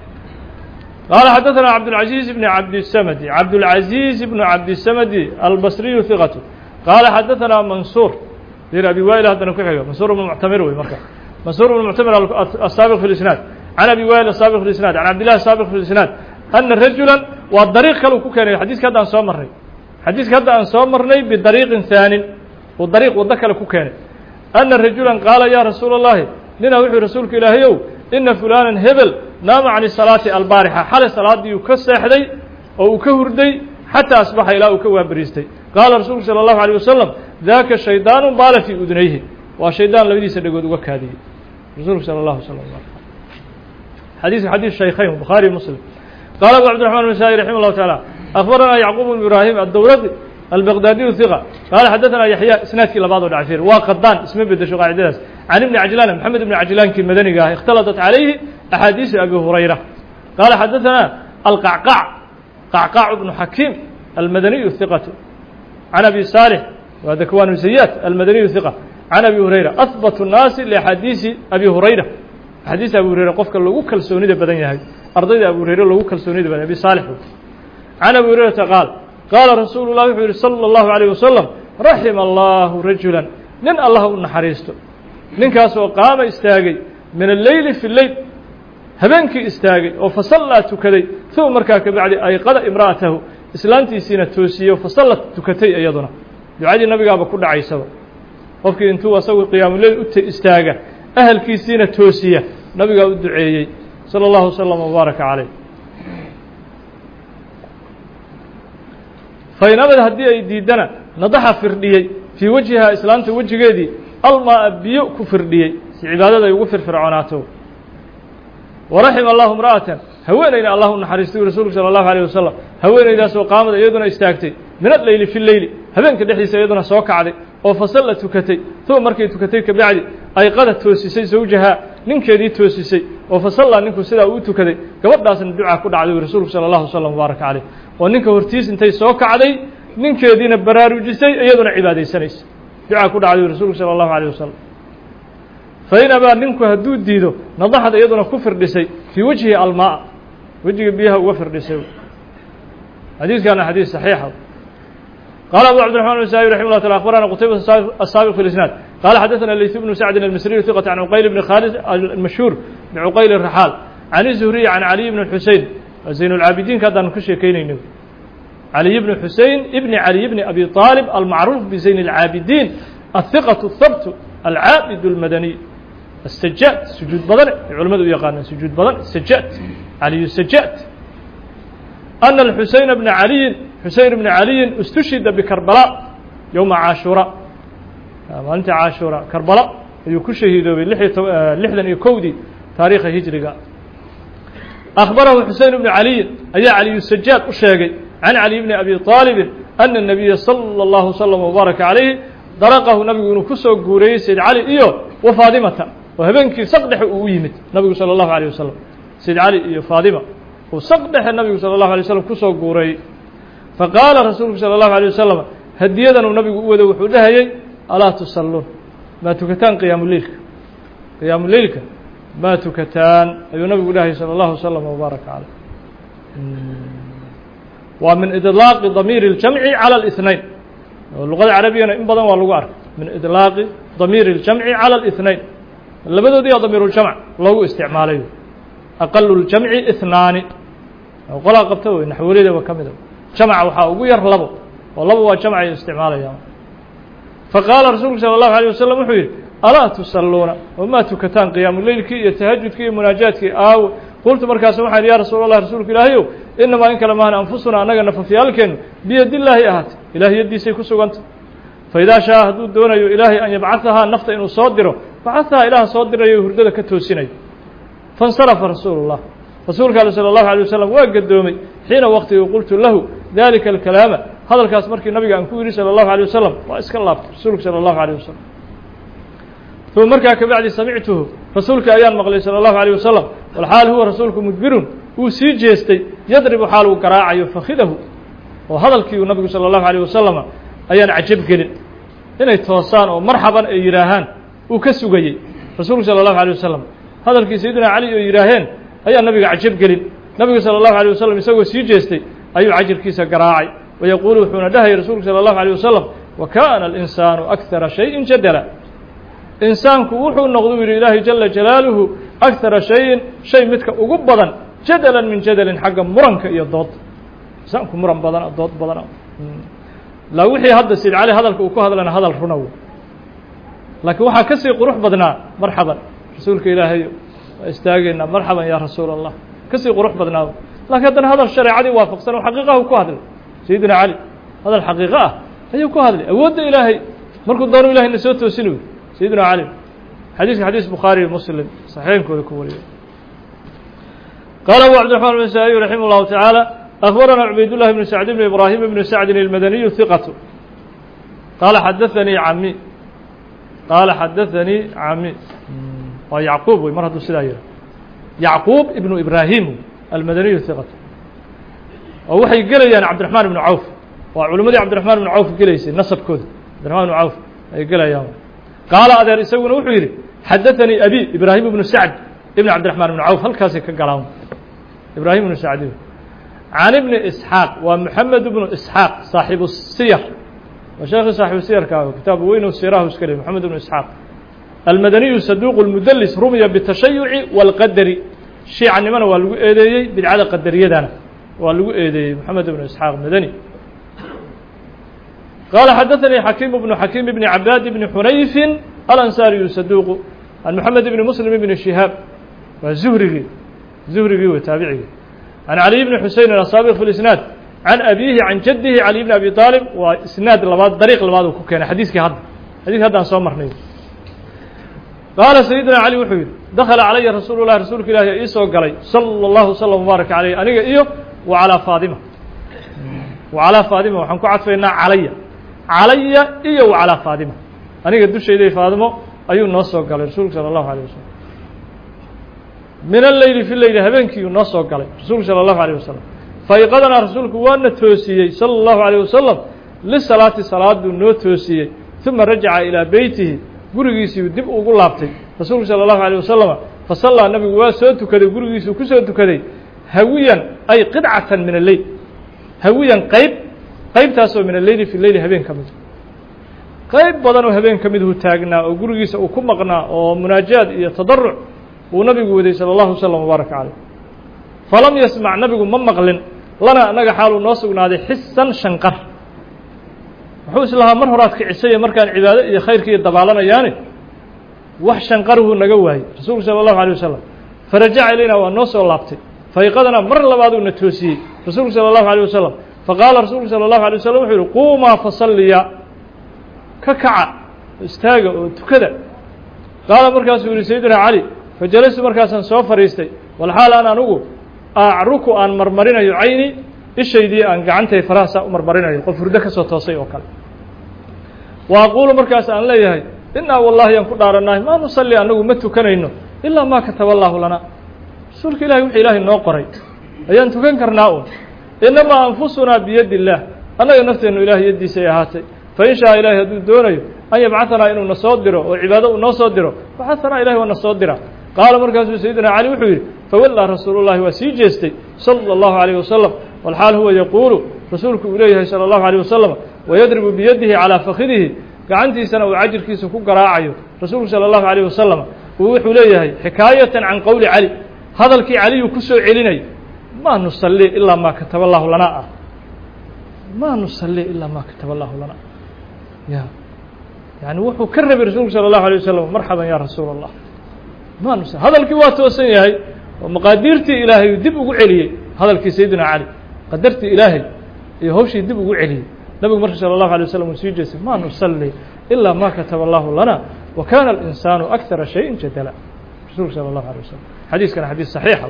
qaala xadaثana cabdالcaزiiz bn cabdisamadi cabdالcaزiiz bnu cabdisamadi albasriyu hiqatu qaala xadaثana mansuur dir abi wail haddana ku xigo mansuur bnu muctamir wey marka mansuur bnu muctamir asaabiq fi اlisnaad can abi wail asaabiq fi اlisnaad can cabdillahi asaabiq fi اlisnaad ana rajula waa dariiq kale uu ku keenay xadiiska hadda aan soo marnay xadiiska hadda aan soo marnay bidariiqin haanin uu dariiq waddo kale ku keenay ana rajula qaala ya rasuula اllahi nina wuxuu rasuulka ilaahayow ina fulaanan hebel naama can salaati albaarixa xalay salaadiiuu ka seexday oo uu ka hurday xataa asbaxa ilaa uu ka waabariistay qaala rasuulku salى اllahu alيه wasalam daka shaydaanu baala fii udunayhi waa shaydaan labadiisa dhegood uga kaadiyey rasuulku salى اllahu sl xadiiska xadiis shaykhayn bukhaari muslim qaala abu cabdiraxman النasaaئي raximah اllahu taعala akbarana yacquub bn ibraahim addowradi albaqdaadiyu hiqa qaala xadaثana yaxya isnaadkii labaad oo dhacfir waa qadaan isma bedesho qaacidadaas can ibni cajlaan maxamed ibni cajlaankii madaniga ah ikhtalaطat calayhi axaadiisu abi hurayra qaala xadaثana alqacqac qacqac bnu xakiim almadaniyu hiqatu can abi saalix waa dakwaan zayaat almadaniyu hiqa can abi hurayra ahbatu الnaasi liaxaadiisi abi hurayra axaadiisa abi hurayra qofka lagu kalsoonida badan yahay ardayda abu hurayre lagu kalsoonida badan abi saalix can abi hurayrata qaal qaala rasuulu llahi wuxuu yihi salى اllahu عalيه wasalam raxima allahu rajula nin allah u naxariisto ninkaasoo qaama istaagay min alleyli fi leyl habeenkii istaagay oo fasallaa tukaday uma markaa kabacdi ayqada imra'atahu islaantiisiina toosiyo fasalla tukatay iyaduna ducadii nabigaaba ku dhacaysaba qofkii intuu asagu qiyaamuleyl u istaaga ahalkiisiina toosiya nabigaa u duceeyey salى اllahu wslm wbaaraka caleyh fainabad haddii ay diidana nadaxa firdhiyey fii wajhihaa islaamta wejigeedii almaa biyo ku firdhiyey si cibaadada ay ugu firfircoonaato waraxima allahu imra'atan haweenayna allah u naxariistay rasuulku salى اllahu alيه wasalam haweenaydaasoo qaamada iyaduna istaagtay min alleyli fi leyli habeenka dhexdiisa iyaduna soo kacday oo fasalla tukatay uma markay tukatay kabacdi ayqada toosisay zawjahaa ninkeedii toosisay oo fasallaa ninkuu sidaa uu tukaday gabadhaasna ducaa ku dhacday rasuulku sala allahu wasalam mubaaraka caleyh oo ninka hortiis intay soo kacday ninkeediina baraarujisay iyaduna cibaadaysanaysa ducaa ku dhacday rasuulku sala allahu alayh wasalam fain abaa ninku hadduu diido nadaxad iyaduna ku firdhisay fii wajhi almaa wejiga biyaha uga firdhisay xadiiskana xadiis saxiixa qaala abu cabdiraxman النسائي رحimه الله تعالى أخبرنا qتيبة السابق في الإسناad قال xdثنا ليث بن سعد المصري ثقة عن عقيل بن خالد المشهور بعقيل الرحاal عن الزهري عن علي بن الحuسين زين العاaبدينka haddaan ka sheekeynayno علي بن حuسين بن علي بن أبي طالب المعروف بزين العاaبدين الثقة الثبت العاabد المدني السجاd سجوud badan culamadu u yaqaanaan سجوud badan سجاd علي السجاd أن الحuسين بن علي xusein bn caliyin istushhida bikarbala yowma caashuura maalintii caashuura karbala ayuu ku shahiidoobay lixdan iyo kowdii taariikha hijriga akhbarahu xusein bnu caliyin ayaa caliyu sajaad u sheegay can cali bni abi طaalibin ana الnabiya salى اllahu slm wbaaraka calayhi daraqahu nabigu inuu kusoo guureeyey sayd cali iyo wa faadimata oo habeenkii saq dhexe uu u yimid nabigu salى اllahu alيه wasalam sayd cali iyo faadima uu saq dhexe nabigu salى اllahu alay waslam kusoo guureeyey faqaala rasuulku salى اllahu alيه wasalam hadiyadanuu nabigu u wado wuxuu dhahayey alaa tusalluun maa tukataan qiyaamu leilka qiyaamu leilka maa tukataan ayuu nabigu dhahayay salى اllahu wasalam wbaaraka caleyh waa min idlaaqi damiiri اljamci calى الاثnayn luqada carabigana in badan waa lagu arkay min idlaaqi damiiri اljamci calى الاثnayn labadoodiiyaa damiiruljamc loogu isticmaalayo aqalu اljamci ihnaani qolaa qabta wey naxwalidaba ka mida jamca waxaa ugu yar labo oo labo waa jamc ay isticmaalayaan faqaala rasuulku salى الlahu عalيه wasalam wuxuu yidhi alaa tusalluuna wamaa tukataan qiyaamu leylkii iyo tahajudkii iyo munaajaadkii aawo qultu markaas waxaan ya rasuul allah rasuulka ilaahayow inamaa in kale maahan anfusuna annaga nafafyaalkeennu biyadillaahi ahaatay ilahay yaddiisay ku suganta faidaa shaa hadduu doonayo ilaahay an yabcaثahaa nafta inuu soo diro bacaثahaa ilaah soo dirayo hurdada ka toosinayo faاnsarafa rasuulu الlah rasuulka ale salى الlahu عalيه wasalam waa gadoomay xiina waqtigii qultu lahu dalika alkalaama hadalkaas markii nabiga aan ku yidhi salى الlahu عalيه wasalam waa iska laabtay rasuulku salى الlahu عalيه wasalam uma markaa kabacdi samictuhu rasuulka ayaan maqlay salى الlahu عalيه wasalam walxaal huwa rasuulku mudbirun wuu sii jeestay yadribu xaal uu garaacayo fakhidahu oo hadalkii uu nabigu salى الlahu عalيه wasalama ayaan cajab gelin inay toosaan oo marxaban ay yidhaahaan uu ka sugayey rasuulku salى الlahu عalيه wasalam hadalkii sayidina cali oo yidhaaheen ayaa nabiga cajab gelin nabigu salى الlahu عalيه wasalam isagoo sii jeestay ayuu cajabkiisa garaacay wayaquulu wuxuuna dhahayay rasuulku salى الlahu عalيه wasalam wa kaana الإnsaanu أkثara شhayءin jadala insaanku wuxuu noqdu yidhi ilaahay jala jalaaluhu أkثara شhayin shay midka ugu badan jadalan min jadalin xagga muranka iyo dood insaanku muran badana dood badana la wixii hadda sayd cali hadalka uu ku hadlana hadal runa wey laakiin waxaa kasii qurux badnaa marxaban rasuulka ilaahay waa istaageynaa marxaban ya rasuul allah kasii qurux badnaa lakiin haddana hadal shareecadii waafaqsan oo xaqiiqahu ku hadlay sayidina cali hadal xaqiiqo ah ayuu ku hadlay awoodda ilaahay markuu doono ilahay na soo toosin wey sayidina cali xadiiska xadiis bukhaari iyo muslim saxiixenkooda ku wariyay qaala abu cabdiraxman النسائي raximah الlahu taعaalى أخبرنا عبيد الله بن سعد بن إبراهيم بن سعد المدني ثقة قال حدثني عمي قال حدثني عمي ويعقوب مرة سلاية يعقوب ابن إبراهيم المدني ثقة ووحي قليان عبد الرحمن بن عوف وعلماء عبد الرحمن بن عوف قليس نصب كود عبد الرحمن بن عوف أي قليان قال أدار يسوون وحيري حدثني أبي إبراهيم بن سعد ابن عبد الرحمن بن عوف هل كاسي كقلام إبراهيم بن سعد عن ابن إسحاق ومحمد بن إسحاق صاحب السير وشيخ صاحب السير كتاب وين السيراه وسكري محمد بن إسحاق المدني صدوق المدلس رمي بالتشيع والقدر شيء عن من والو ايدي بالعاده قدريه دانا والو ايدي محمد بن إسحاق المدني قال حدثني حكيم بن حكيم بن عباد بن حنيف الأنصاري صدوق عن محمد بن مسلم بن شهاب والزهري زهري وتابعي عن علي بن حسين السابق في الإسناد عن أبيه عن جده علي بن أبي طالب وإسناد لبعض طريق لبعض كان حديث هذا حديث هذا صوم مرني قال سيدنا علي وحيد دخل علي رسول الله رسولك الله إيسو قلي صلى الله وسلم وبارك عليه أنا إيو وعلى فاطمة وعلى فاطمة وحنكو عطفينا علي علي إيو وعلى فاطمة أنا قد دوش إيدي فاطمة أيو نصو قلي رسولك صلى الله عليه وسلم min alleyli fi leyli habeenkiiu noo soo galay rasuulku sala allahu alayh wasalam fayqadanaa rasuulku waana toosiyey sala allahu alayh wasalam lisalaati salaaduu noo toosiyey uma rajaca ilaa beytihi gurigiisiiu dib ugu laabtay rasuulku sala allahu alayh wasalama fasallaa nabigu waa soo tukaday gurigiisuu ku soo tukaday hawiyan ay qidcatan min alleyl hawiyan qayb qaybtaasoo min alleyli fi leyli habeen ka mid qayb badan oo habeen ka miduu taagnaa oo gurigiisa uu ku maqnaa oo munaajaad iyo tadaruc uu nabigu waday sala allahu wasalam wbaaraka caleyh falam yasmac nabigu ma maqlin lana annaga xaaluu noo sugnaaday xisan shanqar wuxuu islahaa mar horaad kicisaya markaan cibaado iyo khayrkiiyo dabaalanayaani wax shanqarhuu naga waayey rasuulku sala allahu alay wasalam farajaca ilaynaa waa noo soo laabtay fayqadanaa mar labaaduu na toosiyey rasuulku sala allahu alيh wasalam faqaala rasuulku salى الlahu alيه wasalam wuxuu yihi quumaa fasalliya ka kaca istaaga oo tukada qaala markaasuu yihi sayidina cali fajalastu markaasaan soo fadhiistay walxaal aan anugu acruku aan marmarinayo cayni ishaydii aan gacantay faraha saa u marmarinayo qof hurdo ka soo toosay oo kale wa aquulu markaas aan leeyahay innaa wallahi aan ku dhaarannahay maa nusalli annagu ma tukanayno ilaa maa kataba allaahu lana rasuulka ilahay wuxuu ilaahay noo qoray ayaan tukan karnaa un inamaa anfusunaa biyadi illaah annaga nafteennu ilahay yaddiisa ay ahaatay fain shaa ilahay hadduu doonayo an yabcahanaa inuu na soo diro oo cibaado uu noo soo diro baxahanaa ilahay waa na soo dira qaala markaasuu sayidina cali wuxuu yidhi fawallaa rasuulullahi waa sii jeestay sala allahu alayh wasalam walxaal huwa yaquulu rasuulku uu leeyahay sala allahu alayh wasalam wayadribu biyadihi calaa fakidihi gacantiisana uu cajirkiisa ku garaacayo rasuulku sala allahu alayh wasalam uu wuxuu leeyahay xikaayatan can qowli cali hadalkii caliyuu ku soo celinay ma nusalli ilaa maa kataba allahu lana ah ma nusalli ilaa maa kataba allahu lana ya yani wuxuu ka rabay rasuulku sala allahu alay wasalam marxaban ya rasuula allah ma nusalli hadalkii waa toosan yahay oo maqaadiirtii ilaahay dib ugu celiyey hadalkii sayidina cali qadartii ilaahay iyo hawshii dib ugu celiyey nabigu marka salى الlahu alيه waslm uu sii jeestay ma nusalli ilaa ma kataba allahu lana wa kana اlinsaanu akara shayin jadala rasulku salى الlahu alيه waslm xadiiskana xadiis صaxiixa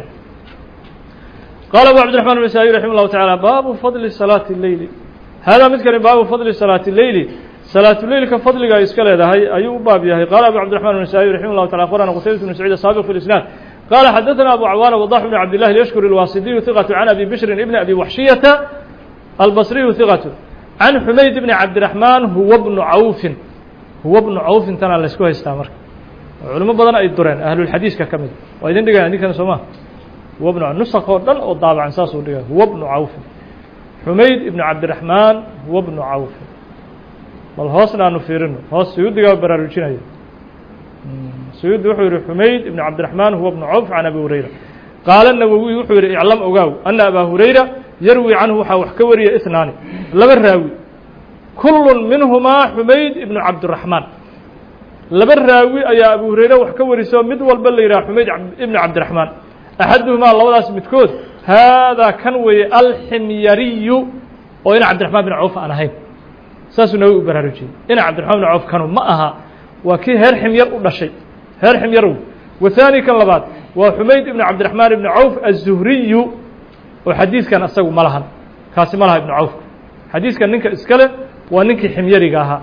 qaala abu cabdiرaحman النasaaئي raximah الlahu taعalى baabu fadli salaati الleyli hada midkani baabu fadli salaati الleyli salaatuleylka fadliga ay iska leedahay ayuu u baab yahay qaala abu cabdiرaحman النasaaئي raximah الlahu taعala akhbarana qutaybaة bn saciid saabiq fi اlisnaad qaala xadaثana abu cawaana wضax bn cabd الlahi yashkuri الwaasidiyu ثiqaة can abi bishrin ibn abi waxshiyata albصriyu ثiqaة can xumayd bni cabdiraxmaan huwa bnu cawfin huwa bnu cawfin tanaa laysku haystaa marka culimo badan ay dureen ahlulxadiiska ka mid waa idin dhigaya ninkan soo ma huwa bnu nusakh oo dhan oo daabacan saasuu dhigaya huwa bnu cawfin xumayd ibnu cabdiraxmaan huwa bnu cawfin bal hoosna aanu fiirino hoos suyuudigaa baraarujinaya suyuudi wuxuu yihi xumayd ibnu cabdiraxmaan huwa bnu cawf can abi hurayra qaala nawowi wuxuu yihi iclam ogaaw ana abaa hurayra yarwi canhu waxaa wax ka wariya isnaani laba raawi kullu minhumaa xumayd ibnu cabdiraxmaan laba raawi ayaa abu hurayre wax ka wariso mid walba la yidhaha xumayd ibnu cabdiraxmaan axaduhumaa labadaas midkood haadaa kan weeye alximyariyu oo ina cabdiraxmaan bin cawf aan ahayn saasuu nawowi u baraarujiyey ina cabdiraxmaan bin cawf kanu ma aha waa kii heer ximyar u dhashay heer ximyarow wahaani kan labaad waa xumayd ibnu cabdiraxmaan ibnu cawf aلzuhriyu oo xadiiskan asagu ma lahan kaasi ma laha ibnu cawfka xadiiskan ninka iska leh waa ninkii ximyariga ahaa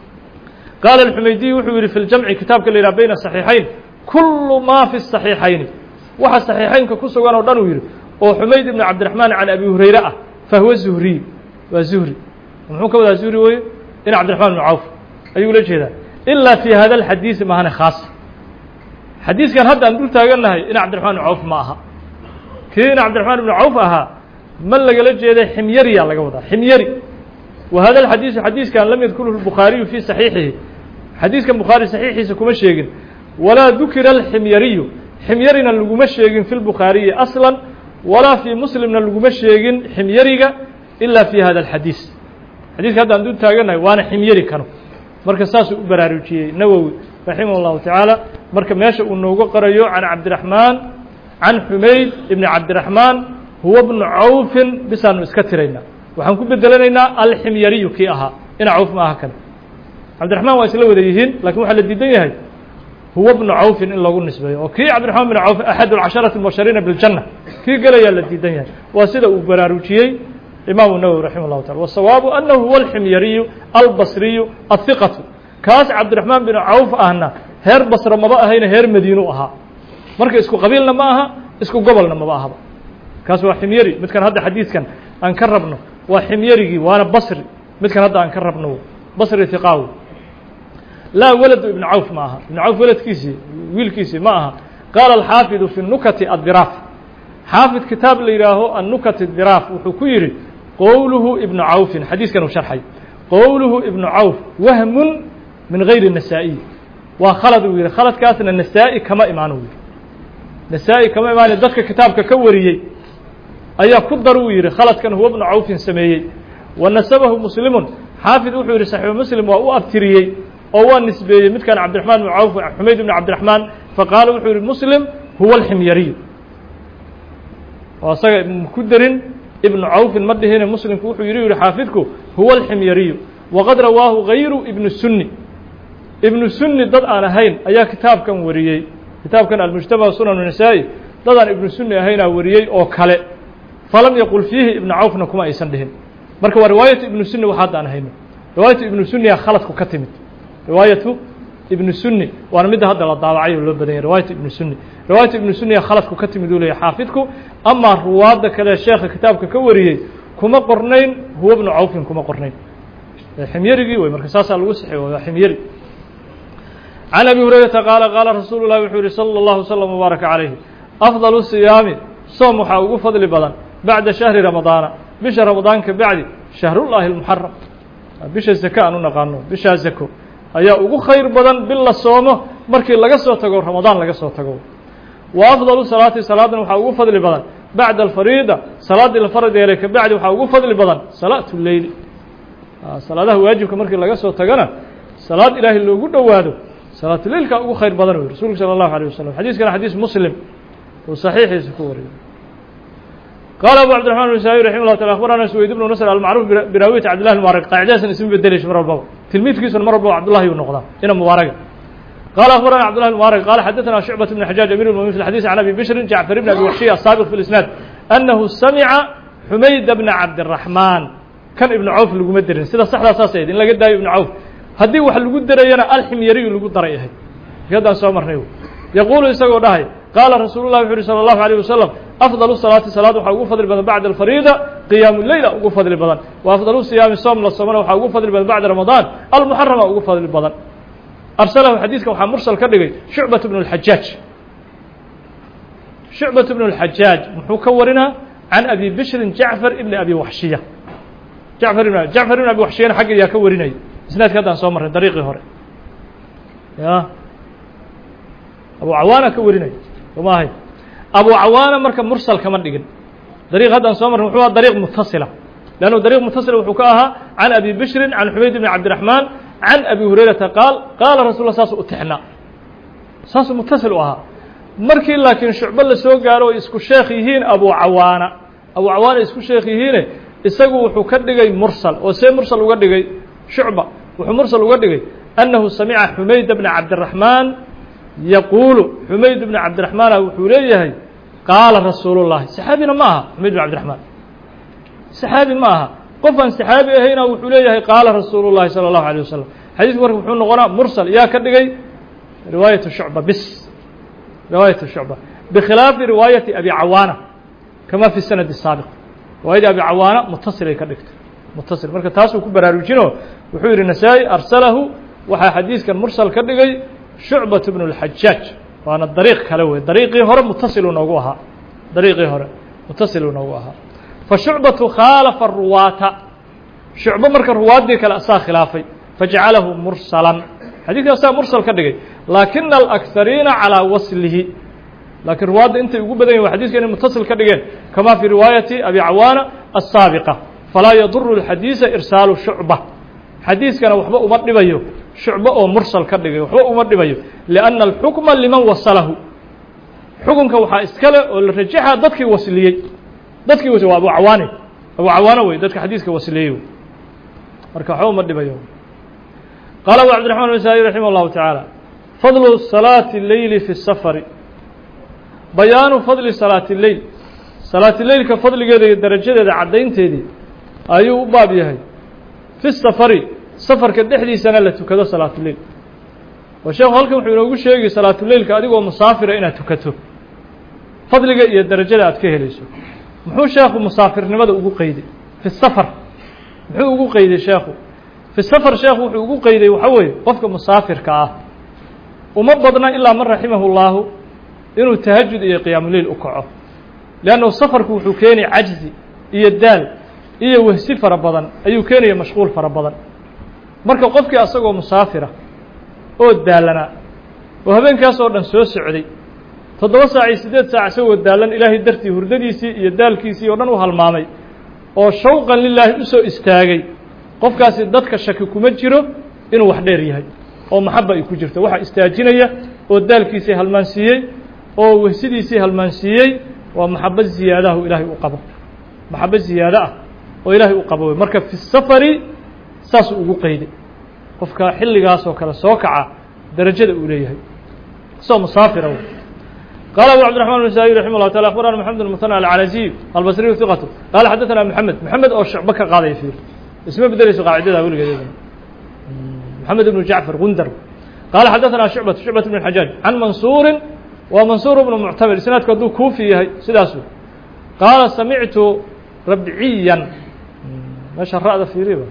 qaala alxumaydiy wuxuu yihi fi ljamci kitaabka la yidhaha bayna saxiixayn kullu maa fi saxiixayni waxa saxiixaynka ku sugan oo dhan uu yihi oo xumayd ibnu cabdiraxmaan can abi hurayre ah fahuwa zuhriy waa zuhri muxuu ka wadaa zuhri weye in cabdiraxmaan ibnu cawf ayuu la jeedaa ilaa fi hada alxadiisi mahane khaas xadiiskan hadda aan dul taagannahay in cabdiraxmaan ibnu cawf ma aha kii in cabdiraxmaan ibnu cawf ahaa ma lagala jeeday ximyariyaa laga wadaa ximyari wa hada alxadiisu xadiiskan lam yadkurhu الbukhaariyu fii saxiixihi xadiiskan bukhaari saxiixiisa kuma sheegin walaa dukira alximyariyu ximyarina laguma sheegin fi lbukhaariyi aslan walaa fii muslimna laguma sheegin ximyariga ilaa fi hada alxadiis xadiiska hadda aan dul taagannahay waana ximyari kanu marka saasuu u baraarujiyey nawowi raximah اllahu tacaala marka meesha uu nooga qorayo can cabdiraxmaan can xumayd ibni cabdiraxmaan huwa bnu cawfin bisaanu iska tiraynaa waxaan ku bedelanaynaa alximyariyu kii ahaa ina cawf ma aha kale cabdiraxmaan waa isla wada yihiin lakin waxaa la diidan yahay huwa bnu cawfin in lagu nisbeeyo oo kii cabdiraxmaan bn cawf axad alcasharati mubashariina biاljanna kii gelayaa la diidan yahay waa sida uu baraarujiyey imaamu nawowi raximah اllahu taala wasawaabu anahu huwa alximyariyu albasriyu ahiqatu kaas cabdiraxmaan bin cawf ahna heer basra maba ahayna heer madiinu ahaa marka isku qabiilna ma aha isku gobolna maba ahaba kaas waa ximyari midkan hadda xadiidkan aan ka rabno waa ximyarigii waana basri midkan hadda aan ka rabno basri hiqaawi laa waladu ibnu cawf ma aha ibnu cawf waladkiisii wiilkiisii ma aha qaala alxaafidu fi nukati addiraaf xaafid kitaab la yidhaaho annukati diraaf wuxuu ku yidhi qowluhu ibnu cawfin xadiiskan uu sharxay qowluhu ibnu cawf wahmun min gayri nasaa'iy waa khalad uu yidhi khaladkaasna nasaa-i kama imaan uu yidhi nasaa-i kama imaani dadka kitaabka ka wariyey ayaa ku dar uu yidhi khaladkan huwa ibnu cawfin sameeyey wa nasabahu muslimun xaafid wuxuu yidhi saxiixu muslim waa u abtiriyey oo waa nisbeeyey midkan cabdiraxmaan ibnu cawf xumayd ibnu cabdiraxmaan faqaala wuxuu yidhi muslim huwa alximyariy oo isaga ku darin ibnu cawfin ma dhihine muslimku wuxuu yidhi yihi xaafidku huwa alximyariyu waqad rawaahu gayru ibnu sunni ibnu sunni dad aan ahayn ayaa kitaabkan wariyey kitaabkan almujtama sunan nasaa-i dad aan ibnu sunni ahaynaa wariyey oo kale falam yaqul fiihi ibnu cawfna kuma aysan dhihin marka waa riwaayatu ibnu sunni wax hadda aan hayno riwaayatu ibnu sunniya khaladku ka timid riwaayatu ibnu sunni waana midda hadda la daabacay oo loo badan yahay riwaayatu ibnu sunni riwaayatu ibnu sunniya khaladku ka timid uu leeyahay xaafidku amaa ruwaadda kale sheekha kitaabka ka wariyey kuma qornayn huwa ibnu cawfin kuma qornayn ximyarigii wey marka saasaa lagu saxey waa ximyari can abi hurayrata qaala qaala rasuulu llahi wuxuu yihi sala allahu slam mubaaraka calayhi afdalu siyaami soom waxaa ugu fadli badan bacda shahri ramadaana bisha ramadaan ka bacdi shahrullaahi almuxaram bisha zaka aan u naqaano bishaa zako ayaa ugu khayr badan bil la soomo markii laga soo tago ramadaan laga soo tago wa afdalu salaati salaadan waxaa ugu fadli badan bacda alfariida salaaddii la farad yeelay ka bacdi waxaa ugu fadli badan salaatu leyli salaadaha waajibka markii laga soo tagana salaad ilaahay loogu dhowaado salaatuleilka ugu khayr badan u rasuulku salى الlahu عalيه wasalam xadiiskana xadiis muslim uu saxiixiisa ku wariyay qaala abu cabdiرaحman النسaaئي raximه الlah taala akhbarana سweyd ibnu nasr almacruuf biraawiyati cabdillahi mubaarak qaacidadaasna isma bedeleyso mar walbaba tilmiidkiisuna mar walbaba cabdullahi uu noqdaa ina mubaaraga qaala akhbarana cabdullahi mubaarak qaala xadaثana shucbaة bn xajaaj amir اlmumin fi اxadiiث can abi bishrin jacfar ibn abi waxshiy asaabiq fi اlisnaad anahu samica xumayda bna cabdiraحmaan kan ibnu cawf laguma derin sida saxdaa saas ahayd in laga daayo ibnu cawf haddii wax lagu darayana alximyariyu lagu daray ahay haddaan soo marnay yaquulu isagoo dhahay qaala rasuulu llahi wuxu uhi salى الlahu عalيه wasalam afdalu salaati salaad waxaa ugu fadli badan bacda alfariida qiyaamu leyla ugu fadli badan wa afdalu siyaami soom la soomana waxaa ugu fadli badan bacda ramadaan almuxarama ugu fadli badan arsalahu xadiidkan waxaa mursal ka dhigay shucbat bnu اlxajaaj shucbat bnu اlxajaaj muxuu ka warinaa can abi bishrin jacfar ibni abi waxshiya jacfar ibn jacfar ibn abi waxshiyana xagga yaa ka warinaya isnaadka haddaan soo marray dariiqii hore ya abu cawaana ka warinaya sooma ahay abu cawaana marka mursal kama dhigin dariiq haddaan soo marray wuxuu aha dariiq mutasila leannu dariiq mutasila wuxuu ka ahaa can abi bishrin can xumayd ibni cabdiraxmaan can abi hurayrata qaal qaala rasul la saasuu utixnaa saasuu mutasil u ahaa markii laakiin shucbo la soo gaaro o isku sheekh yihiin abu cawaana abu cawaana isku sheekh yihiine isagu wuxuu ka dhigay mursal oo see mursal uga dhigay shucba wuxuu mursal uga dhigay annahu samica xumayd bna cabdiraxmaan yaquulu xumayd bna cabdiraxmaana wuxuu leeyahay qaala rasuulu llahi saxaabina ma aha xumayd bn cabdiraxmaan saxaabi ma aha qof aan saxaabi ahayna wuxuu leeyahay qaala rasuulu llahi salى الlahu عalيه wasalam xadiisku marka muxuu noqonaa mursal yaa ka dhigay riwaayatu shucba bis riwaayatu shucba bikhilaafi riwaayati abi cawaana kama fi sanadi الsaabiq riwaayadii abi cawaana mutasilay ka dhigtay mutasil marka taasuu ku baraarujino wuxuu yidhi nasaa-i arsalahu waxaa xadiiskan mursal ka dhigay shucbat bnu اlxajaaj waana dariiq kale wey dariiqii hore mutasiluu noogu ahaa dariiqii hore mutasiluu noogu ahaa fa shucbatu khaalafa ruwaata shucbo marka ruwaaddii kale asaa khilaafay fajacalahu mursalan xadiidkan asaa mursal ka dhigay laakina alakariina calىa waslihi laakiin ruwaadda intay ugu badan yahin wa xadiiska inay mutasil ka dhigeen kama fii riwaayati abi cawaana الsaabiqa falaa yaduru اlxadiisa irsaalu shucba xadiiskana waxba uma dhibayo shucbo oo mursal ka dhigay waxba uma dhibayo lianna alxukma liman wasalahu xukunka waxaa iskale oo la rajaxa dadkii wasliyey dadkii was waa abu cawaane abu cawaano wey dadka xadiiska wasliyey marka waxba uma dhibayo qaala abu cabdiraحman النasaaئي raximah الlahu taعaalى fadlu salaati اleyli fi الsafari bayaanu fadli salaati اleyl salaati leylka fadligeeda iyo darajadeeda caddaynteedii ayuu u baab yahay fi safari safarka dhexdiisana la tukado salaatuleyl وشيخ halkan wuxuu inoogu sheegay salaatuleylka adigoo musaafira inaad tukato fadliga iyo darajada aad ka helayso muxuu sheekhu musaafirnimada ugu qeyday fi safar muxuu ugu qeyday sheekhu fi safar sheekhu wuxuu ugu qeyday waxa weeye qofka musaafirka ah uma badna ilaa man raximahullahu inuu tahajud iyo qiyaamuleyl u kaco leanno safarku wuxuu keenay cajzi iyo daal iyo wahsi fara badan ayuu keenaya mashquul fara badan marka qofkii asagoo musaafira oo daalana oo habeenkaas oo dhan soo socday toddoba saac iyo siddeed saac isagoo daalan ilaahay dartii hurdadiisii iyo daalkiisii oo dhan u halmaamay oo shawqan lilaahi u soo istaagay qofkaasi dadka shaki kuma jiro inuu wax dheer yahay oo maxaba ay ku jirto waxa istaajinaya oo daalkiisii halmaansiiyey oo wehsidiisii halmaansiiyey waa maxabad ziyaadaha ilaahay u qabo maxabad ziyaada ah oo ilaahay u qabo marka fi safari saas ugu qeyday qofka xilligaas oo kale soo kaca darajada uu leeyahay soo musaafir ah قال أبو عبد الرحمن النسائي رحمه الله تعالى أخبرنا محمد المثنى العنزي البصري ثقته قال حدثنا محمد محمد أو شعبك قاضي فيه اسمه بدرس قاعدة أقول كذا محمد بن جعفر غندر قال حدثنا شعبة شعبة بن الحجاج عن منصور ومنصور بن معتمر سنة كدو كوفي سداسو قال سمعت ربعيا ما شرع في ريبه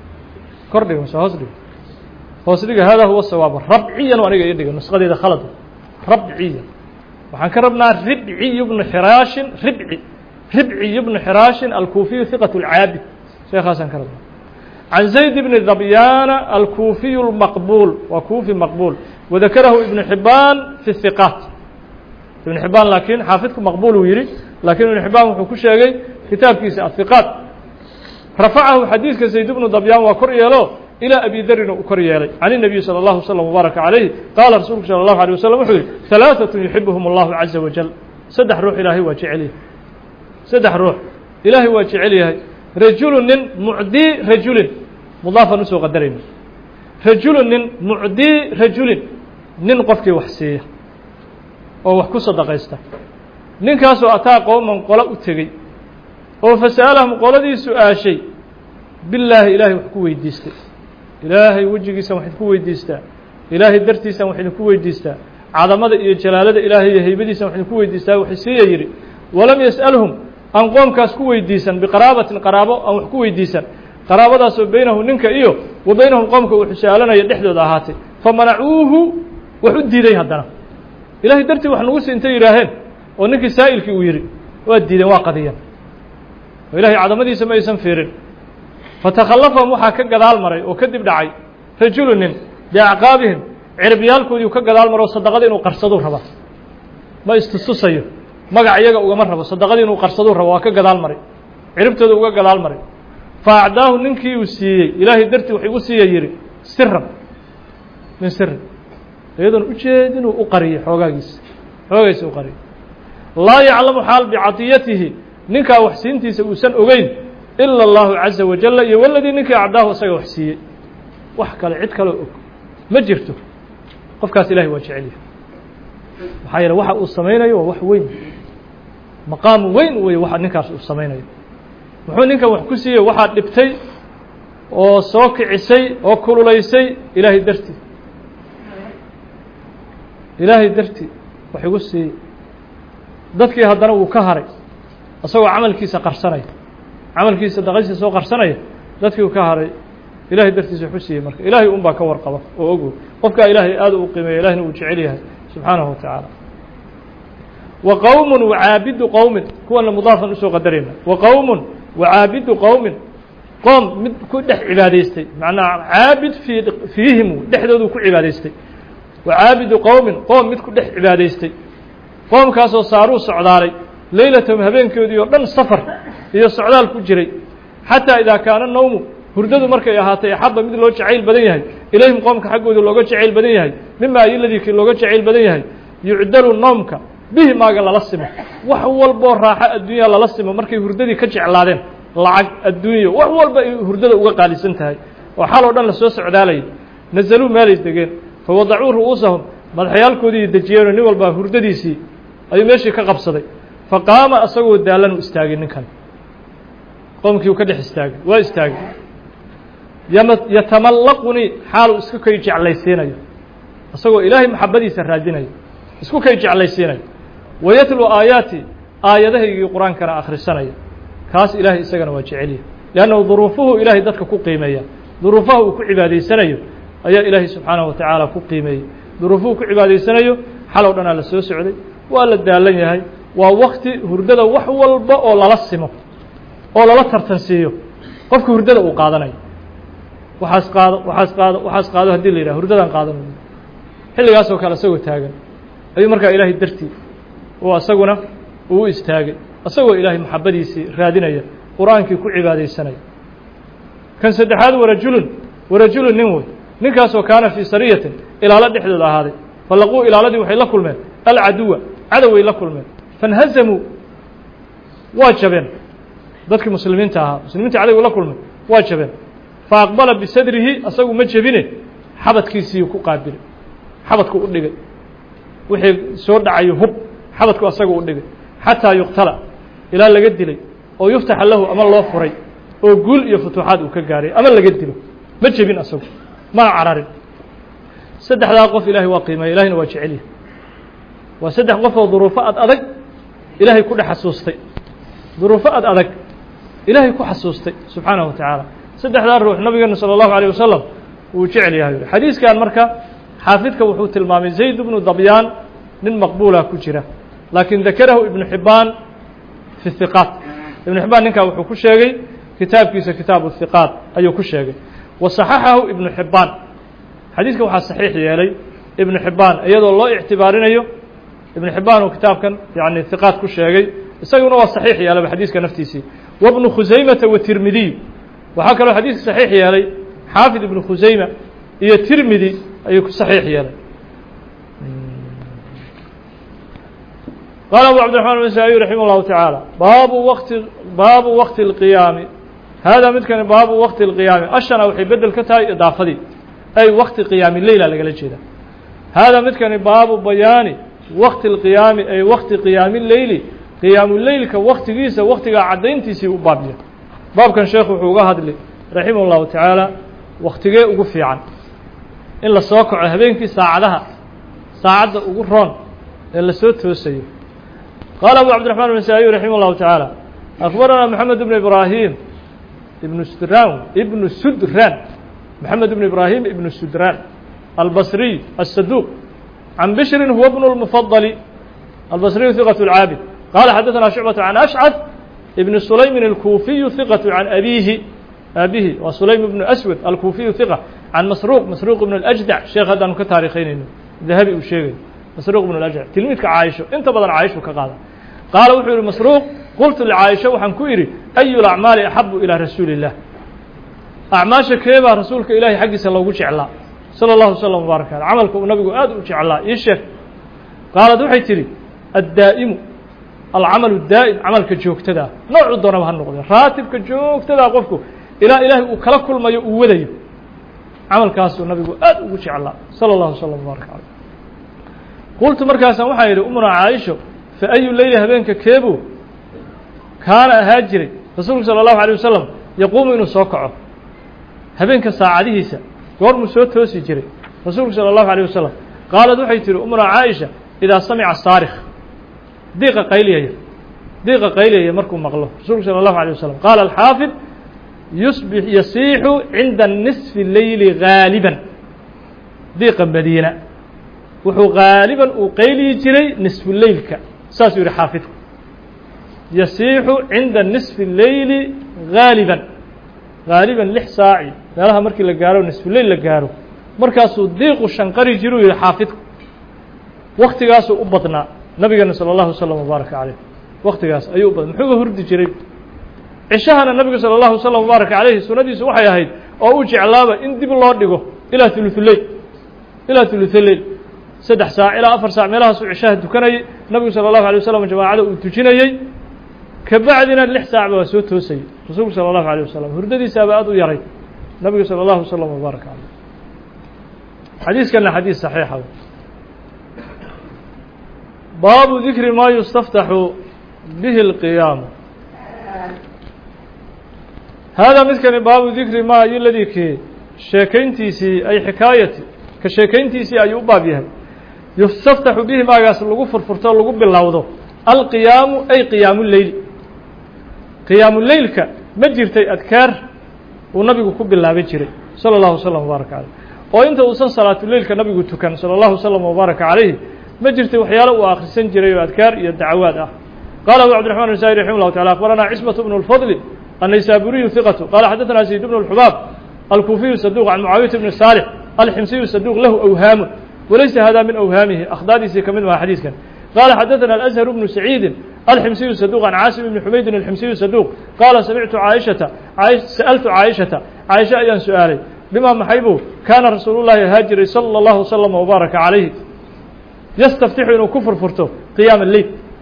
كردي وسهزلي هوسلي هذا هو الصواب ربعيا وانا يدي النسخه دي خلط ربعيا وحن كربنا ربعي بن حراش ربعي ربعي بن حراش الكوفي ثقة العابد شيخ حسن كربنا عن زيد بن ذبيان الكوفي المقبول وكوفي مقبول وذكره ابن حبان في الثقات ابن حبان لكن حافظكم مقبول ويري لكن ابن حبان وحكو شيغي كتاب كيس الثقات رفعه حديث زيد بن ذبيان وكريله إلى أبي ذر وكريله عن النبي صلى الله عليه وسلم وبارك عليه قال رسول صلى الله عليه وسلم وحول ثلاثة يحبهم الله عز وجل سدح روح إلهي واجعليه سدح روح إلهي واجعليه رجل معدي رجل مضافا نسو قدرين رجل معدي رجل نن قفكي وحسيه oo wax ku sadaqaysta ninkaas oo ataa qowman qolo u tagay oo fasaalahum qoladii su'aashay billahi ilaahi wax ku weydiistay ilaahay wajigiisa wax ku weydiistaa ilaahay dartiisa wax ku weydiistaa cadamada iyo jalaalada ilaahay iyo haybadiisa wax ku weydiistaa wax siiyay yiri walam yasalhum an qoomkaas ku weydiisan biqaraabatin qaraabo aan wax ku weydiisan qaraabadaas oo beynahu ninka iyo wa beynahum qoomka uu xisaalanaya dhexdooda ahaatay famanacuuhu wax u diiday haddana ilaahay dartii wax nagu siintay yiraaheen oo ninkii saa'ilkii uu yiri waa diideen waa qadiyan ilaahay cadamadiisa ma aysan fiirin fatakhallafahum waxa ka gadaal maray oo kadib dhacay rajulun bi'aqaabihim cirbiyaalkoodii ka gadaal maro sadaqada inuu qarsado raba ma istususayo magac iyaga uga mar rabo sadaqada inuu qarsado rabo waa ka gadaal maray cirbtooda uga gadaal maray faacdaahu ninkii uu siiyay ilaahay dartii wax igu siiyay yiri sirran min sirr iyadoo u jeedin uu qariyo xoogaagiisa xoogaysa u qariyo laa yaclamu xaal bi'atiyatihi ninka wax siintiisa uu san ogeyn illa Allah azza wa jalla iyo waladii ninka acdaahu isaga wax siiyay wax kale cid kale og ma jirto qofkaas ilaahay waa jecel yahay waxa yara waxa uu sameeyo waa wax weyn maqaam weyn way waxa ninkaas uu sameeyo wuxuu ninka wax ku siiyay waxa dhibtay oo soo kicisay oo kululeysay ilaahay dartii ilaahay dartii wax igu siiyay dadkii haddana uu ka haray asagoo camalkiisa qarsanay camalkiisa daqaysa soo qarsanay dadkii uu ka haray ilaahay dartiisa wuxuu siiyay marka ilaahay uun baa ka warqaba oo ogo qofka ilaahay aad u qiimeeyo ilaahna uu jecel yahay subhanahu wa ta'ala wa qawmun wa aabidu qawmin kuwana mudaafan usoo qadarina wa qawmun wa aabidu qawmin qom mid ku dhex cibaadaystay macnaa aabid fi fiihim dhexdoodu ku cibaadaystay wa aabidu qawmin qom mid ku dhex cibaadaystay qomkaas oo saaru socdaalay leeylatum habeenkoodii oo dhan safar iyo socdaal ku jiray hatta ida kaana nawmu hurdadu markay ahaatay xabba mid loo jacayl badan yahay ilayhim qomka xaqooda looga jacayl badan yahay mimma ayladii looga jacayl badan yahay yu'dalu nawmka bihi maaga lala simo wax walbo raaxa adduunyo lala simo markay hurdadii ka jeclaadeen lacag adduunyo wax walba ay hurdada uga qaalisan tahay oo xal oo dhan la soo socdaalay nazalu meel degeen fa wada'u ru'usahum madaxyaalkoodii dajiyeen nin walba hurdadiisii ay meeshii ka qabsaday faqaama asagoo daalan u istaagay ninkan qomkii uu ka dhex istaagay waa istaagay yatamallaquni xaal iska kay jeclaysiinayo isagoo ilaahay maxabadiisa raadinaya isku kay jeclaysiinaya wayatlu aayaati aayadahaygii qur-aankana akhrisanaya kaas ilaahay isagana waa jeceliya liannahu duruufuhu ilaahay dadka ku qiimeeya duruufaha uu ku cibaadaysanayo ayaa ilaahay subxaanahu wa tacaala ku qiimeeyey duruufuhu ku cibaadaysanayo xalow dhanaa la soo socday waa la daalan yahay waa wakti hurdada wax walba oo lala simo oo lala tartansiiyo qofka hurdada uu qaadanayo waxaas qaado waxaas qaado waxaas qaado haddii la yidhaha hurdadaan qaadanayo xilligaas oo kale isagoo taagan ayuu markaa ilaahay dartii oo isaguna uu istaagay isagoo ilaahay maxabadiisii raadinaya qur-aankii ku cibaadaysanaya kan saddexaad warajulun warajulun nin wey ninkaasoo kaana fii sariyatin ilaalo dhexdooda ahaaday falaquu ilaaladii waxay la kulmeen alcaduwa cadoway la kulmeen fanhazamuu waa jabeen dadkii muslimiinta ahaa muslimiinta cadowga la kulmay waa jabeen fa aqbala bisadrihi asagu ma jebine xabadkiisii ku qaabilay xabadku u dhigay wixii soo dhacayo hub xabadku asaga u dhigay xataa yuqtala ilaa laga dilay oo yuftaxa lahu ama loo furay oo guul iyo futuuxaad uu ka gaaray ama laga dilo ma jebin asagu mana cararin saddexdaa qof ilaahay waa qiimeeya ilahayna waa jecelyahay waa saddex qof oo duruufo ad adag ilaahay ku dhex xasuustay duruufo ad adag ilaahay ku xasuustay subxaanahu wa tacaala saddexdaa ruux nabigeena salى اllahu عalيه wasalam wuu jecel yahay xadiiskan marka xaafidka wuxuu tilmaamay zayd bnu dabyaan nin maqbuula ku jira laakiin dakarahu ibnu xibaan fi hiqaat ibnu xibaan ninkaa wuxuu ku sheegay kitaabkiisa kitaabu hiqaat ayuu ku sheegay wa saxaxahu ibnu xibaan xadiiska waxaa saxiix yeelay ibnu xibaan iyadoo loo ictibaarinayo ibnu xibaan uu kitaabkan yani hiqaat ku sheegay isaguna waa saxiix yeelaba xadiiska naftiisii wabnu khusaymata wa tirmidiy waxaa kaloo xadiiska saxiix yeelay xaafid ibnu khusayma iyo tirmidi ayuu ku saxiix yeelay qaala abu cabdiraxmaan النasaaئي raximah اllahu taعaalى baabu waqti baabu waqti اlqiyaami haadaa midkani baabu waqti اlqiyaami ashana waxay bedel ka tahay idaafadii ay waqti qiyaami leyla lagala jeeda haadaa midkani baabu bayaani waqti اlqiyaami ay waqti qiyaami leyli qiyaamu leylka waktigiisa waktigaa caddayntiisii u baabiya baabkan sheekh wuxuu uga hadli raximah اllahu tacaala waktigee ugu fiican in la soo kaco habeenkii saacadaha saacadda ugu roon ee lasoo toosayo qaala abu cabdiraxmaan النasaaئي raximah اllahu taعaalى akbaranaa moxamed ibnu ibraahim ibnu sudran ibnu sudran moxamed ibnu ibraahim ibnu sudran albasriy aلsaduuq can bishrin huwa bnu اlmufadali albasriyu hiqaة اlcaabid qaala xadaثana shucbaة can ashcad ibn sulaymin alkuufiyu hiqaة can abiihi aabihi waa sulaym ibnu aswad alkuufiyu hiqa can masruuq masruuq ibn اlأjdac sheekh haddaanu ka taariikhaynayno dahabi uu sheegayo masruuq ibn اlأjdac tilmiidka caaisho inta badan caaishu ka qaada qaala wuxuu yihi masruuq qultu licaaisha waxaan ku idhi ayu lacmaali axabu ilaa rasuuli الlah acmaasha keebaa rasuulka ilaahay xaggiisa loogu jeclaa salى اllahu slm wbaaraka aleh camalka uu nabigu aad u jeclaa ii sheeg qaalad waxay tidhi addaa'imu alcamalu daa'im camalka joogtadaa noocu doonaba ha noqde raatibka joogtadaa qofku ilaa ilaahay uu kala kulmayo uu wadayo camalkaasuu nabigu aad ugu jeclaa salى اllahu slm wbaaraka aleh qultu markaasaan waxaan yidhi umuna caaisho fa ayu leyli habeenka keebuu kaana ahaa jiray rasuulku salى اllahu alيه wasalam yaquumu inuu soo kaco habeenka saacadihiisa goormuu soo toosi jiray rasuulku salى اllahu alيه wasalam qaalad waxay tihi umuna caaisha idaa samica saarikh diiqa qayliyaya diiqa qayliyaya markuu maqlo rasuulku salى اllahu alيه wasalam qaala alxaafid yusbix yasiixu cinda nisfi leyli gaaliban diiqa madiina wuxuu gaaliban uu qayliyi jiray nisfu leylka saasuu yihi xaafidku yasiixu cinda nisfi leyli gaaliban gaaliban lix saaci meelaha markii la gaaro nisfu leyl la gaaro markaasuu diiqu shanqari jiruu yihi xaafidku waktigaasuu u badnaa nabigeena salى اllahu slm wbaaraka caleyh waktigaas ayuu u badna muxuuga hurdi jiray cishahana nabiga salى اllahu slm wbaaraka caleyhi sunadiisu waxay ahayd oo u jeclaaba in dib loo dhigo ilaa uluuleyl ilaa uluuleyl saddex saac ilaa afar saac meelahaasuu cishaha tukanayey nabigu salى اllahu alيه wasalam jamaacada uu tujinayey kabacdina lix saacba waa soo toosayey rasuulku salى اllahu alيه wasalam hurdadiisaaba aad u yaray nabigu salى اllahu slm wbaaraka caleyh xadiiskana xadiis saxiixa baabu dikri ma yustaftaxu bihi اlqiyaam haadaa midkani baabu dikri ma iyo ladikii sheekayntiisii ay xikaayati كشيكينتيسي أي أبابيها يستفتح به ما قاس لغو فرفرته لغو باللوضو القيام أي قيام الليل قيام الليل كمجرتي أذكار ونبي كوب الله بجري صلى الله وسلم وبارك عليه وإنت وصل صلاة الليل كنبي تكن صلى الله وسلم وبارك عليه مجرتي وحياله وآخر سنجري وأذكار الدعوات قال أبو عبد الرحمن النسائي رحمه الله تعالى أخبرنا عصمة بن الفضل النيسابوري ثقته قال حدثنا زيد بن الحباب الكوفي الصدوق عن معاوية بن الصالح الحمصي الصدوق له أوهام وليس هذا من أوهامه أخداديسي كمن ما حديث كان قال حدثنا الأزهر بن سعيد الحمصي الصدوق عن عاصم بن حميد الحمصي الصدوق قال سمعت عائشة عائش سألت عائشة عائشة أيان سؤالي بما محيبه كان رسول الله هاجر صلى الله وسلم وبارك عليه يستفتح إنه كفر فرته قيام الليل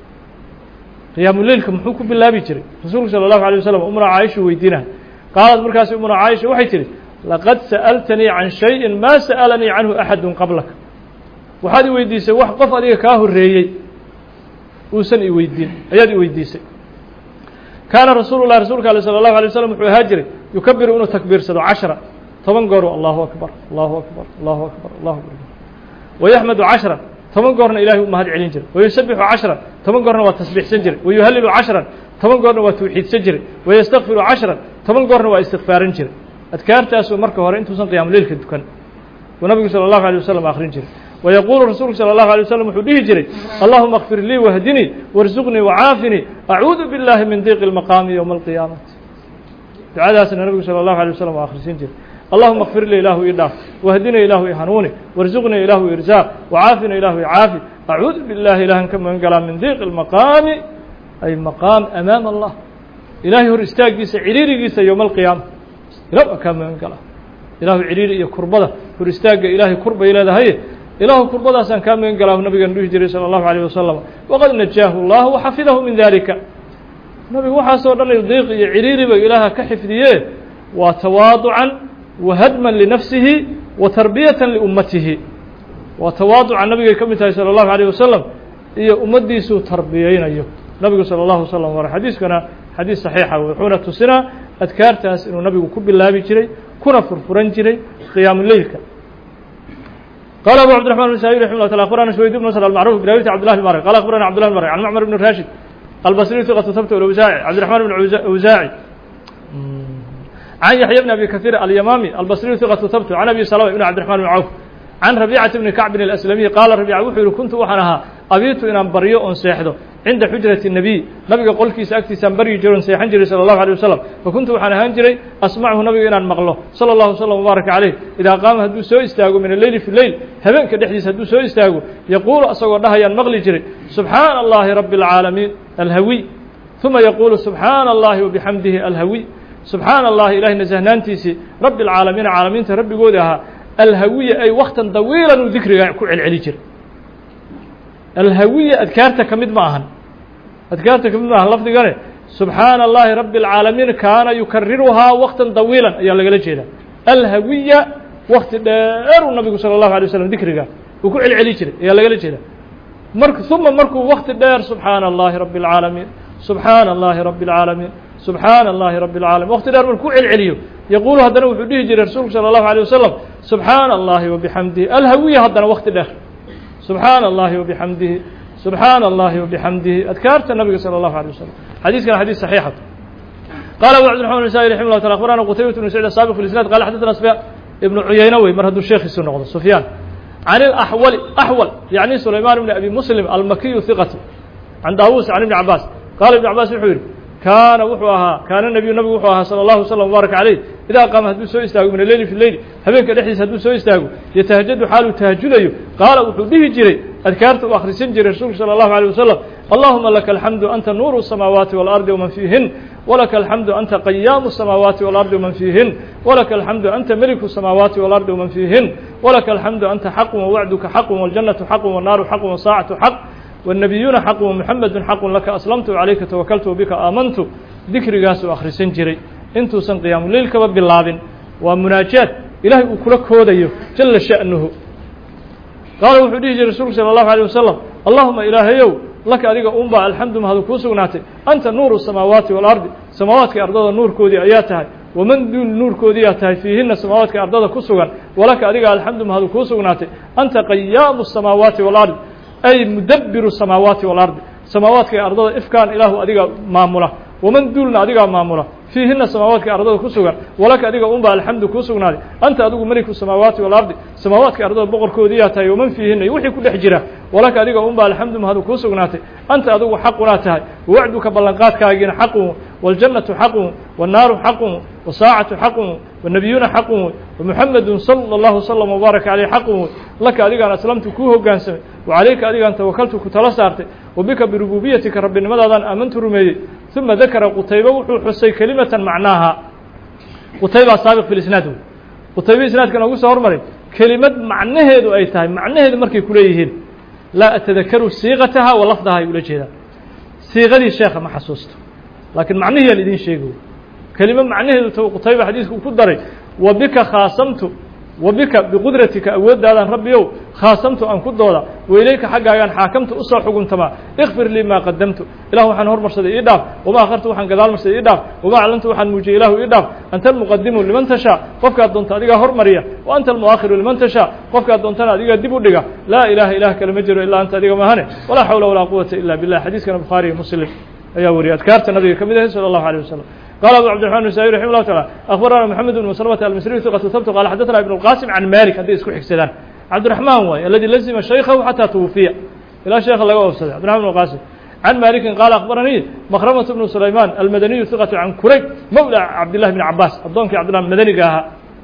قيام الليل كمحوك بالله بيجري رسول صلى الله عليه وسلم أمر عائشة ويدينها قالت مركز أمر عائشة وحيتري لقد سألتني عن شيء ما سألني عنه أحد قبلك وحد ويديسي wax qof adiga ka horeeyay uusan i weydiin ayad i weydiisay kana rasuulullah rasuulka sallallahu alayhi wasallam wuxuu haajiray yukabbiru inuu takbiirsado عشرة toban goor Allahu akbar Allahu akbar Allahu akbar Allahu akbar ويحمد عشرة toban goorna ilaahay u mahad celin jiray ويسبح عشرة toban goorna waa tasbiixsan jiray ويهلل عشرة toban goorna waa tawxiidsan jiray ويستغفر عشرة toban goorna waa istighfaarin jiray adkaartaas oo marka hore intuusan qiyaam leelka dukan ونبي صلى الله عليه وسلم آخرين جري ويقول الرسول صلى الله عليه وسلم حديه جري اللهم اغفر لي واهدني وارزقني وعافني أعوذ بالله من ضيق المقام يوم القيامة دعاء سنة النبي صلى الله عليه وسلم آخرين جري اللهم اغفر لي إله إله واهدني إله يهنوني وارزقني إله إرزاق وعافني إله يعافي أعوذ بالله إله كما ينقل من ضيق المقام أي مقام أمام الله إلهي هو استاجيس عريريس يوم القيامة لا كما ينقل إله عريري iyo kurbada hor istaaga ilaahay kurba ilaadahay ilaahu kurbadaasan ka meen galaa nabiga nuux jiray sallallahu alayhi wasallam waqad najaahu allah wa hafidahu min dhalika nabiga waxa soo dhanay deeq iyo ciriiriba ilaaha ka xifdiye wa tawaadu'an wa hadman li nafsihi wa tarbiyatan li ummatihi wa tawaadu'an nabiga kamid tahay sallallahu alayhi wasallam iyo ummadiisu tarbiyaynayo nabiga sallallahu alayhi wasallam war xadiiskana xadiis saxiix ah wuxuuna tusina adkaartaas inuu nabigu ku bilaabi jiray كنا فرفران جري قيام الليل قال أبو عبد الرحمن النسائي رحمه الله تعالى أخبرنا شويد بن نصر المعروف برواية عبد الله المري قال أخبرنا عبد الله المري عن معمر بن راشد البصري ثقة ثبت الأوزاعي عبد الرحمن بن الأوزاعي عن يحيى بن أبي كثير اليمامي البصري ثقة ثبت عن أبي سلمة بن عبد الرحمن بن عوف عن ربيعة بن كعب الأسلمي قال ربيعة وحي كنت وحنها أبيت إن بريء سيحده عند حجرة النبي نبي قول كيس أكتي سنبري جرون سيحن جري صلى الله عليه وسلم فكنت وحنا هنجري أسمعه نبي إن مغله صلى الله عليه وسلم وبارك عليه إذا قام هدو سو استاغو من الليل في الليل هبن كدحديس هدو سو استاغو يقول أصغر لها ينمغلي جري سبحان الله رب العالمين الهوي ثم يقول سبحان الله وبحمده الهوي سبحان الله إله نزهنانتيسي رب العالمين عالمين تربي قودها الهوية أي وقتا طويلا وذكر كعل علي جري الهوية أذكارتك مد معهن أذكارتك مد معهن لفظ قال سبحان الله رب العالمين كان يكررها وقتا طويلا يا لقى جيدا الهوية وقت دار النبي صلى الله عليه وسلم ذكرها وكعل علي جري يا لقى جيدا مرك ثم مركو وقت دار سبحان الله رب العالمين سبحان الله رب العالمين سبحان الله رب العالمين وقت دار كعل علي يقول هذا وحديه جري الرسول صلى الله عليه وسلم سبحان الله وبحمده الهوية هذا وقت دار سبحان الله وبحمده سبحان الله وبحمده أذكرت النبي صلى الله عليه وسلم حديث كان حديث صحيح قال أبو عبد الرحمن النسائي رحمه الله تعالى أخبرنا قتيبة بن سعيد السابق في الإسناد قال حدثنا سفيان ابن عيينوي مرهد الشيخ السنة سفيان عن الأحول أحول يعني سليمان بن أبي مسلم المكي ثقة عن داوود عن ابن عباس قال ابن عباس الحويري كان وحوها كان النبي النبي وحوها صلى الله عليه وسلم وبارك عليه إذا قام هدو سو يستاغو من الليل في الليل هبينك دحيس هدو سو يستاغو يتهجد حاله تهجديو قال وحده جري أذكرت وأخرسن جري الرسول صلى الله عليه وسلم اللهم لك الحمد أنت نور السماوات والأرض ومن فيهن ولك الحمد أنت قيام السماوات والأرض ومن فيهن ولك الحمد أنت ملك السماوات والأرض ومن فيهن ولك الحمد أنت حق ووعدك حق والجنة حق والنار حق والساعة حق والنبيون حق ومحمد حق لك أسلمت وعليك توكلت وبك آمنت ذكر قاس وآخر سنجري انتو سن قيام الليل كباب باللابن ومناجات إلهي أكلك هوديه جل شأنه قال وحديه رسول صلى الله عليه وسلم اللهم إلهي لك أريق أمبا الحمد ما هذا كوسوناتي أنت نور السماوات والأرض سماوات أرض النور كودي آياتها waman duul nuurkoodiyaa tahay fiihinna samaawaadka ardada ku sugan walaka adiga alxamdu mahadu kuu sugnaatay anta qayaamu الsamaawaati wاlard ay mudabbiru الsamaawaati wاlardi samaawaadka ardada ifkaan ilaahu adiga maamula waman duulna adigaa maamula fiihinna samaawaadka ardada ku sugan walaka adiga unba alxamdu kuu sugnaaday anta adigu meliku samaawaati walardi samaawaadka ardada boqorkoodiyaa tahay waman fiihinna iyo wixii ku dhex jira walaka adiga unba alxamdu mahadu kuu sugnaatay anta adigu xaqunaa tahay wawacduka ballanqaadkaagiina xaqun waاljannatu xaqun waالnaaru xaqun wasaacatu xaqun wanabiyuuna xaqun wamuxamedun salى اllahu slm wbaaraka caleyh xaqun laka adigaan aslamtu kuu hogaansamay wacalayka adigaan tawakaltu ku tala saartay wabika birububiyatika rabbinimadaadaan aamantu rumeeyey uma dakara qutayba wuxuu xusay kelimatan macnaaha qutaybaa saabiq fi lisnaad wey qutayba isnaadkan ugu soo hormaray kelimad macnaheedu ay tahay macnaheedu markay kuleeyihiin laa atadakaru siiqataha wa lafdaha ay ula jeedaan siiqadii sheekha ma xasuusto laakiin macnihii aan idiin sheegi kelimo macnaheedu t qutayba xadiisku ku daray wa bika khaasamtu wa bika biqudratika awooddaadaan rabbiyow khaasamtu aan ku dooda wailayka xaggaagaan xaakamtu usoo xuguntamaa ikfir lii maa qadamtu ilah waxaan hormarsaday ii dhaaf wamaa akhartu waxaan gadaal marsaday ii dhaaf wamaa aclantu waxaan muujiyey ilahu ii dhaaf anta almuqadimu liman tashaa qofkaad doonta adigaa hormariya wa anta almu'akhiru liman tashaa qofkaad doontana adigaa dib u dhiga laa ilaaha ilaah kale ma jiro ilaa anta adiga mahane walaa xawla walaa quwata ila billah xadiiskana bukhaari iyo muslim ayaa wariyay adkaarta nabiga ka mid ahay salى الlahu عalيه wasalam قال أبو عبد الرحمن النسائي رحمه الله تعالى أخبرنا محمد بن مسلمة المصري ثقة ثبت قال حدثنا ابن القاسم عن مالك هذه اسكو حكسدان عبد الرحمن واي الذي لزم شيخه حتى توفي إلى شيخ الله وفسد عبد الرحمن بن القاسم عن مالك قال أخبرني مخرمة بن سليمان المدني ثقة عن كريب مولى عبد الله بن عباس الضونك عبد الله المدني قاها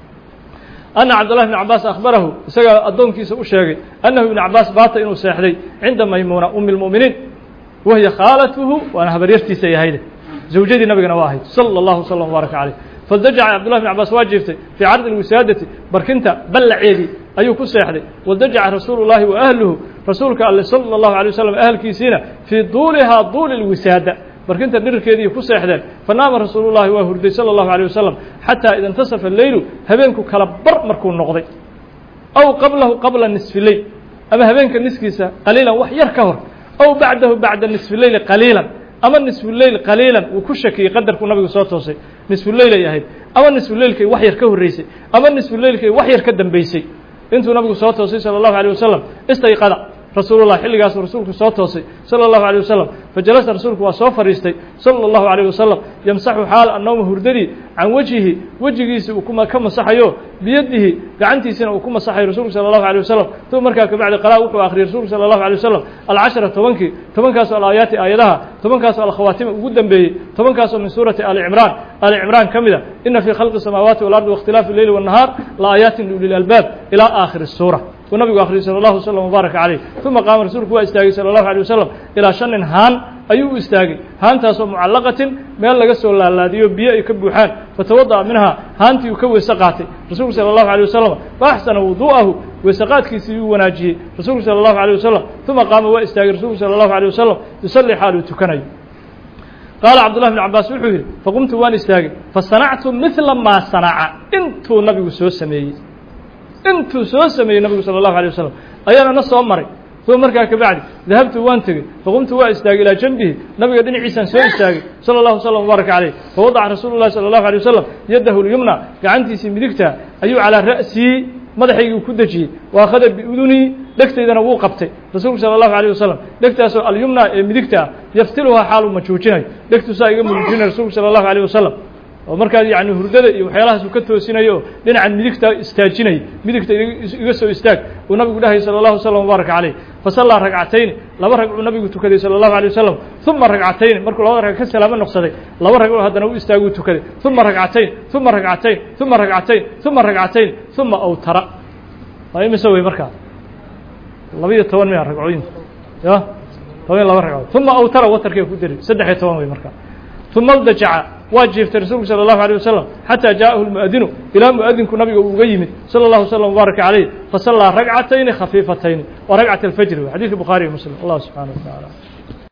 أن عبد الله بن عباس أخبره سجى الضونك سأشاقي أنه ابن عباس بات إنه سيحدي عند ميمونة أم المؤمنين وهي خالته وأنا هبريرتي سيهيده زوجتي نبينا واحد صلى الله وسلم وبارك عليه فالدجع عبد الله بن عباس واجبته في عرض الوسادة بركنته بلع عيدي أيو كسيحدي والدجع رسول الله وأهله رسولك الله صلى الله عليه وسلم أهل كيسينا في طولها طول الوسادة بركنته نركيدي كسيحدي فنام رسول الله وهردي صلى الله عليه وسلم حتى إذا انتصف الليل هبينك كلبر مركون نقضي أو قبله قبل نصف الليل أما هبينك نسكيسة قليلا وحير كهر أو بعده بعد نصف الليل قليلا أما نصف الليل قليلا وكشكي قدر كنا نبي صوت توصي نصف الليل يا هيد أما نصف الليل كي وحير كهر ريسي أما نصف الليل كي وحير كدم بيسي أنتوا نبي صوت توصي صلى الله عليه وسلم استيقظ رسول الله حل قاس رسولك صوت توصي صلى الله عليه وسلم فجلس رسولك وصوف ريستي صلى الله عليه وسلم يمسح حال النوم هردري عن وجهه وجهه وكما كم صحيو بيده قعنتي سنة وكما صحي رسولك صلى الله عليه وسلم ثم مركا بعد قراءة وآخر رسولك صلى الله عليه وسلم العشرة تمنكي تمنكاس الآيات آياتها تمنكاس الخواتم قدام به تمنكاس من سورة آل عمران آل عمران كاملة إن في خلق السماوات والأرض واختلاف الليل والنهار لآيات للألباب إلى آخر السورة والنبي آخر صلى الله عليه وسلم وبارك عليه ثم قام رسولك واستاغي صلى الله عليه وسلم إلى شن هان أيو استاغي هان تاسو معلقة ميل لغا سو لالاديو بيئة كبوحان فتوضأ منها هانتي يكوي سقاتي رسولك صلى الله عليه وسلم فأحسن وضوءه وسقات كيسي وناجيه رسولك صلى الله عليه وسلم ثم قام واستاغي رسولك صلى الله عليه وسلم يصلي حاله تكني قال عبد الله بن عباس وحوه فقمت وان استاغي فصنعت مثل ما صنع انتو نبي سو سمي intuu soo sameeyey nabigu salى الlahu عalيه wasalam ayaana na soo maray ثuma markaa kabacdi dahabtu waan tegey faqumtu waa istaagay ilaa janbihi nabiga dhinaciisaan soo istaagay salى الlahu وsلم وbaaraka عaleyh fawadaca rasuulu الlahi salى الlahu عalيه wasalam yadahu اlyumna gacantiisii midigta ayuu calىa ra'sii madaxaygii ku dejiyey waakhada biudunii dhegtaydana wuu qabtay rasuulku salى الlahu عalيه wasalam dhegtaasoo alyumna ee midigta ah yaftiluhaa xaaluu majuujinayo dhegtuusaa iga muujinay rasuulku salى الlahu عalيه wasalam oo markaas yani hurdada iyo waxyaalahaas uu ka toosinayo dhinacan midigta istaajinay midigta iga soo istaag uu nabigu dhahay salى الlahu وsلم وbaaraka عaleyh fasallaa ragcatayn laba ragcuu nabigu tukaday salى الlahu عalيه wasalam ثuma ragcatayn markuu labada rag ka salaamo noqsaday laba ragcuu haddana u istaaguu tukaday ثuma ragcatayn ثuma ragcatayn ثuma ragcatayn ثuma ragcatayn ثuma awtara waa imise wey markaa labiyo toban miya ragcooyinka ya toban laba ragcood ثuma awtara watarkay ku deri saddex iyo toban wey markaa ثuma aldajaca waa jiiftay rasuulku salى الlahu عalيه wasalam xatىa jaaءahu اlmu'adinu ilaa mu'adinku nabiga uu uga yimid salى الlahu وsلم وbaaraka عaleyh fasallaa ragcatayni khafiifatayni wa ragcat اlfajri xadidka bukhaariي muslim allah subxanaه wa taعala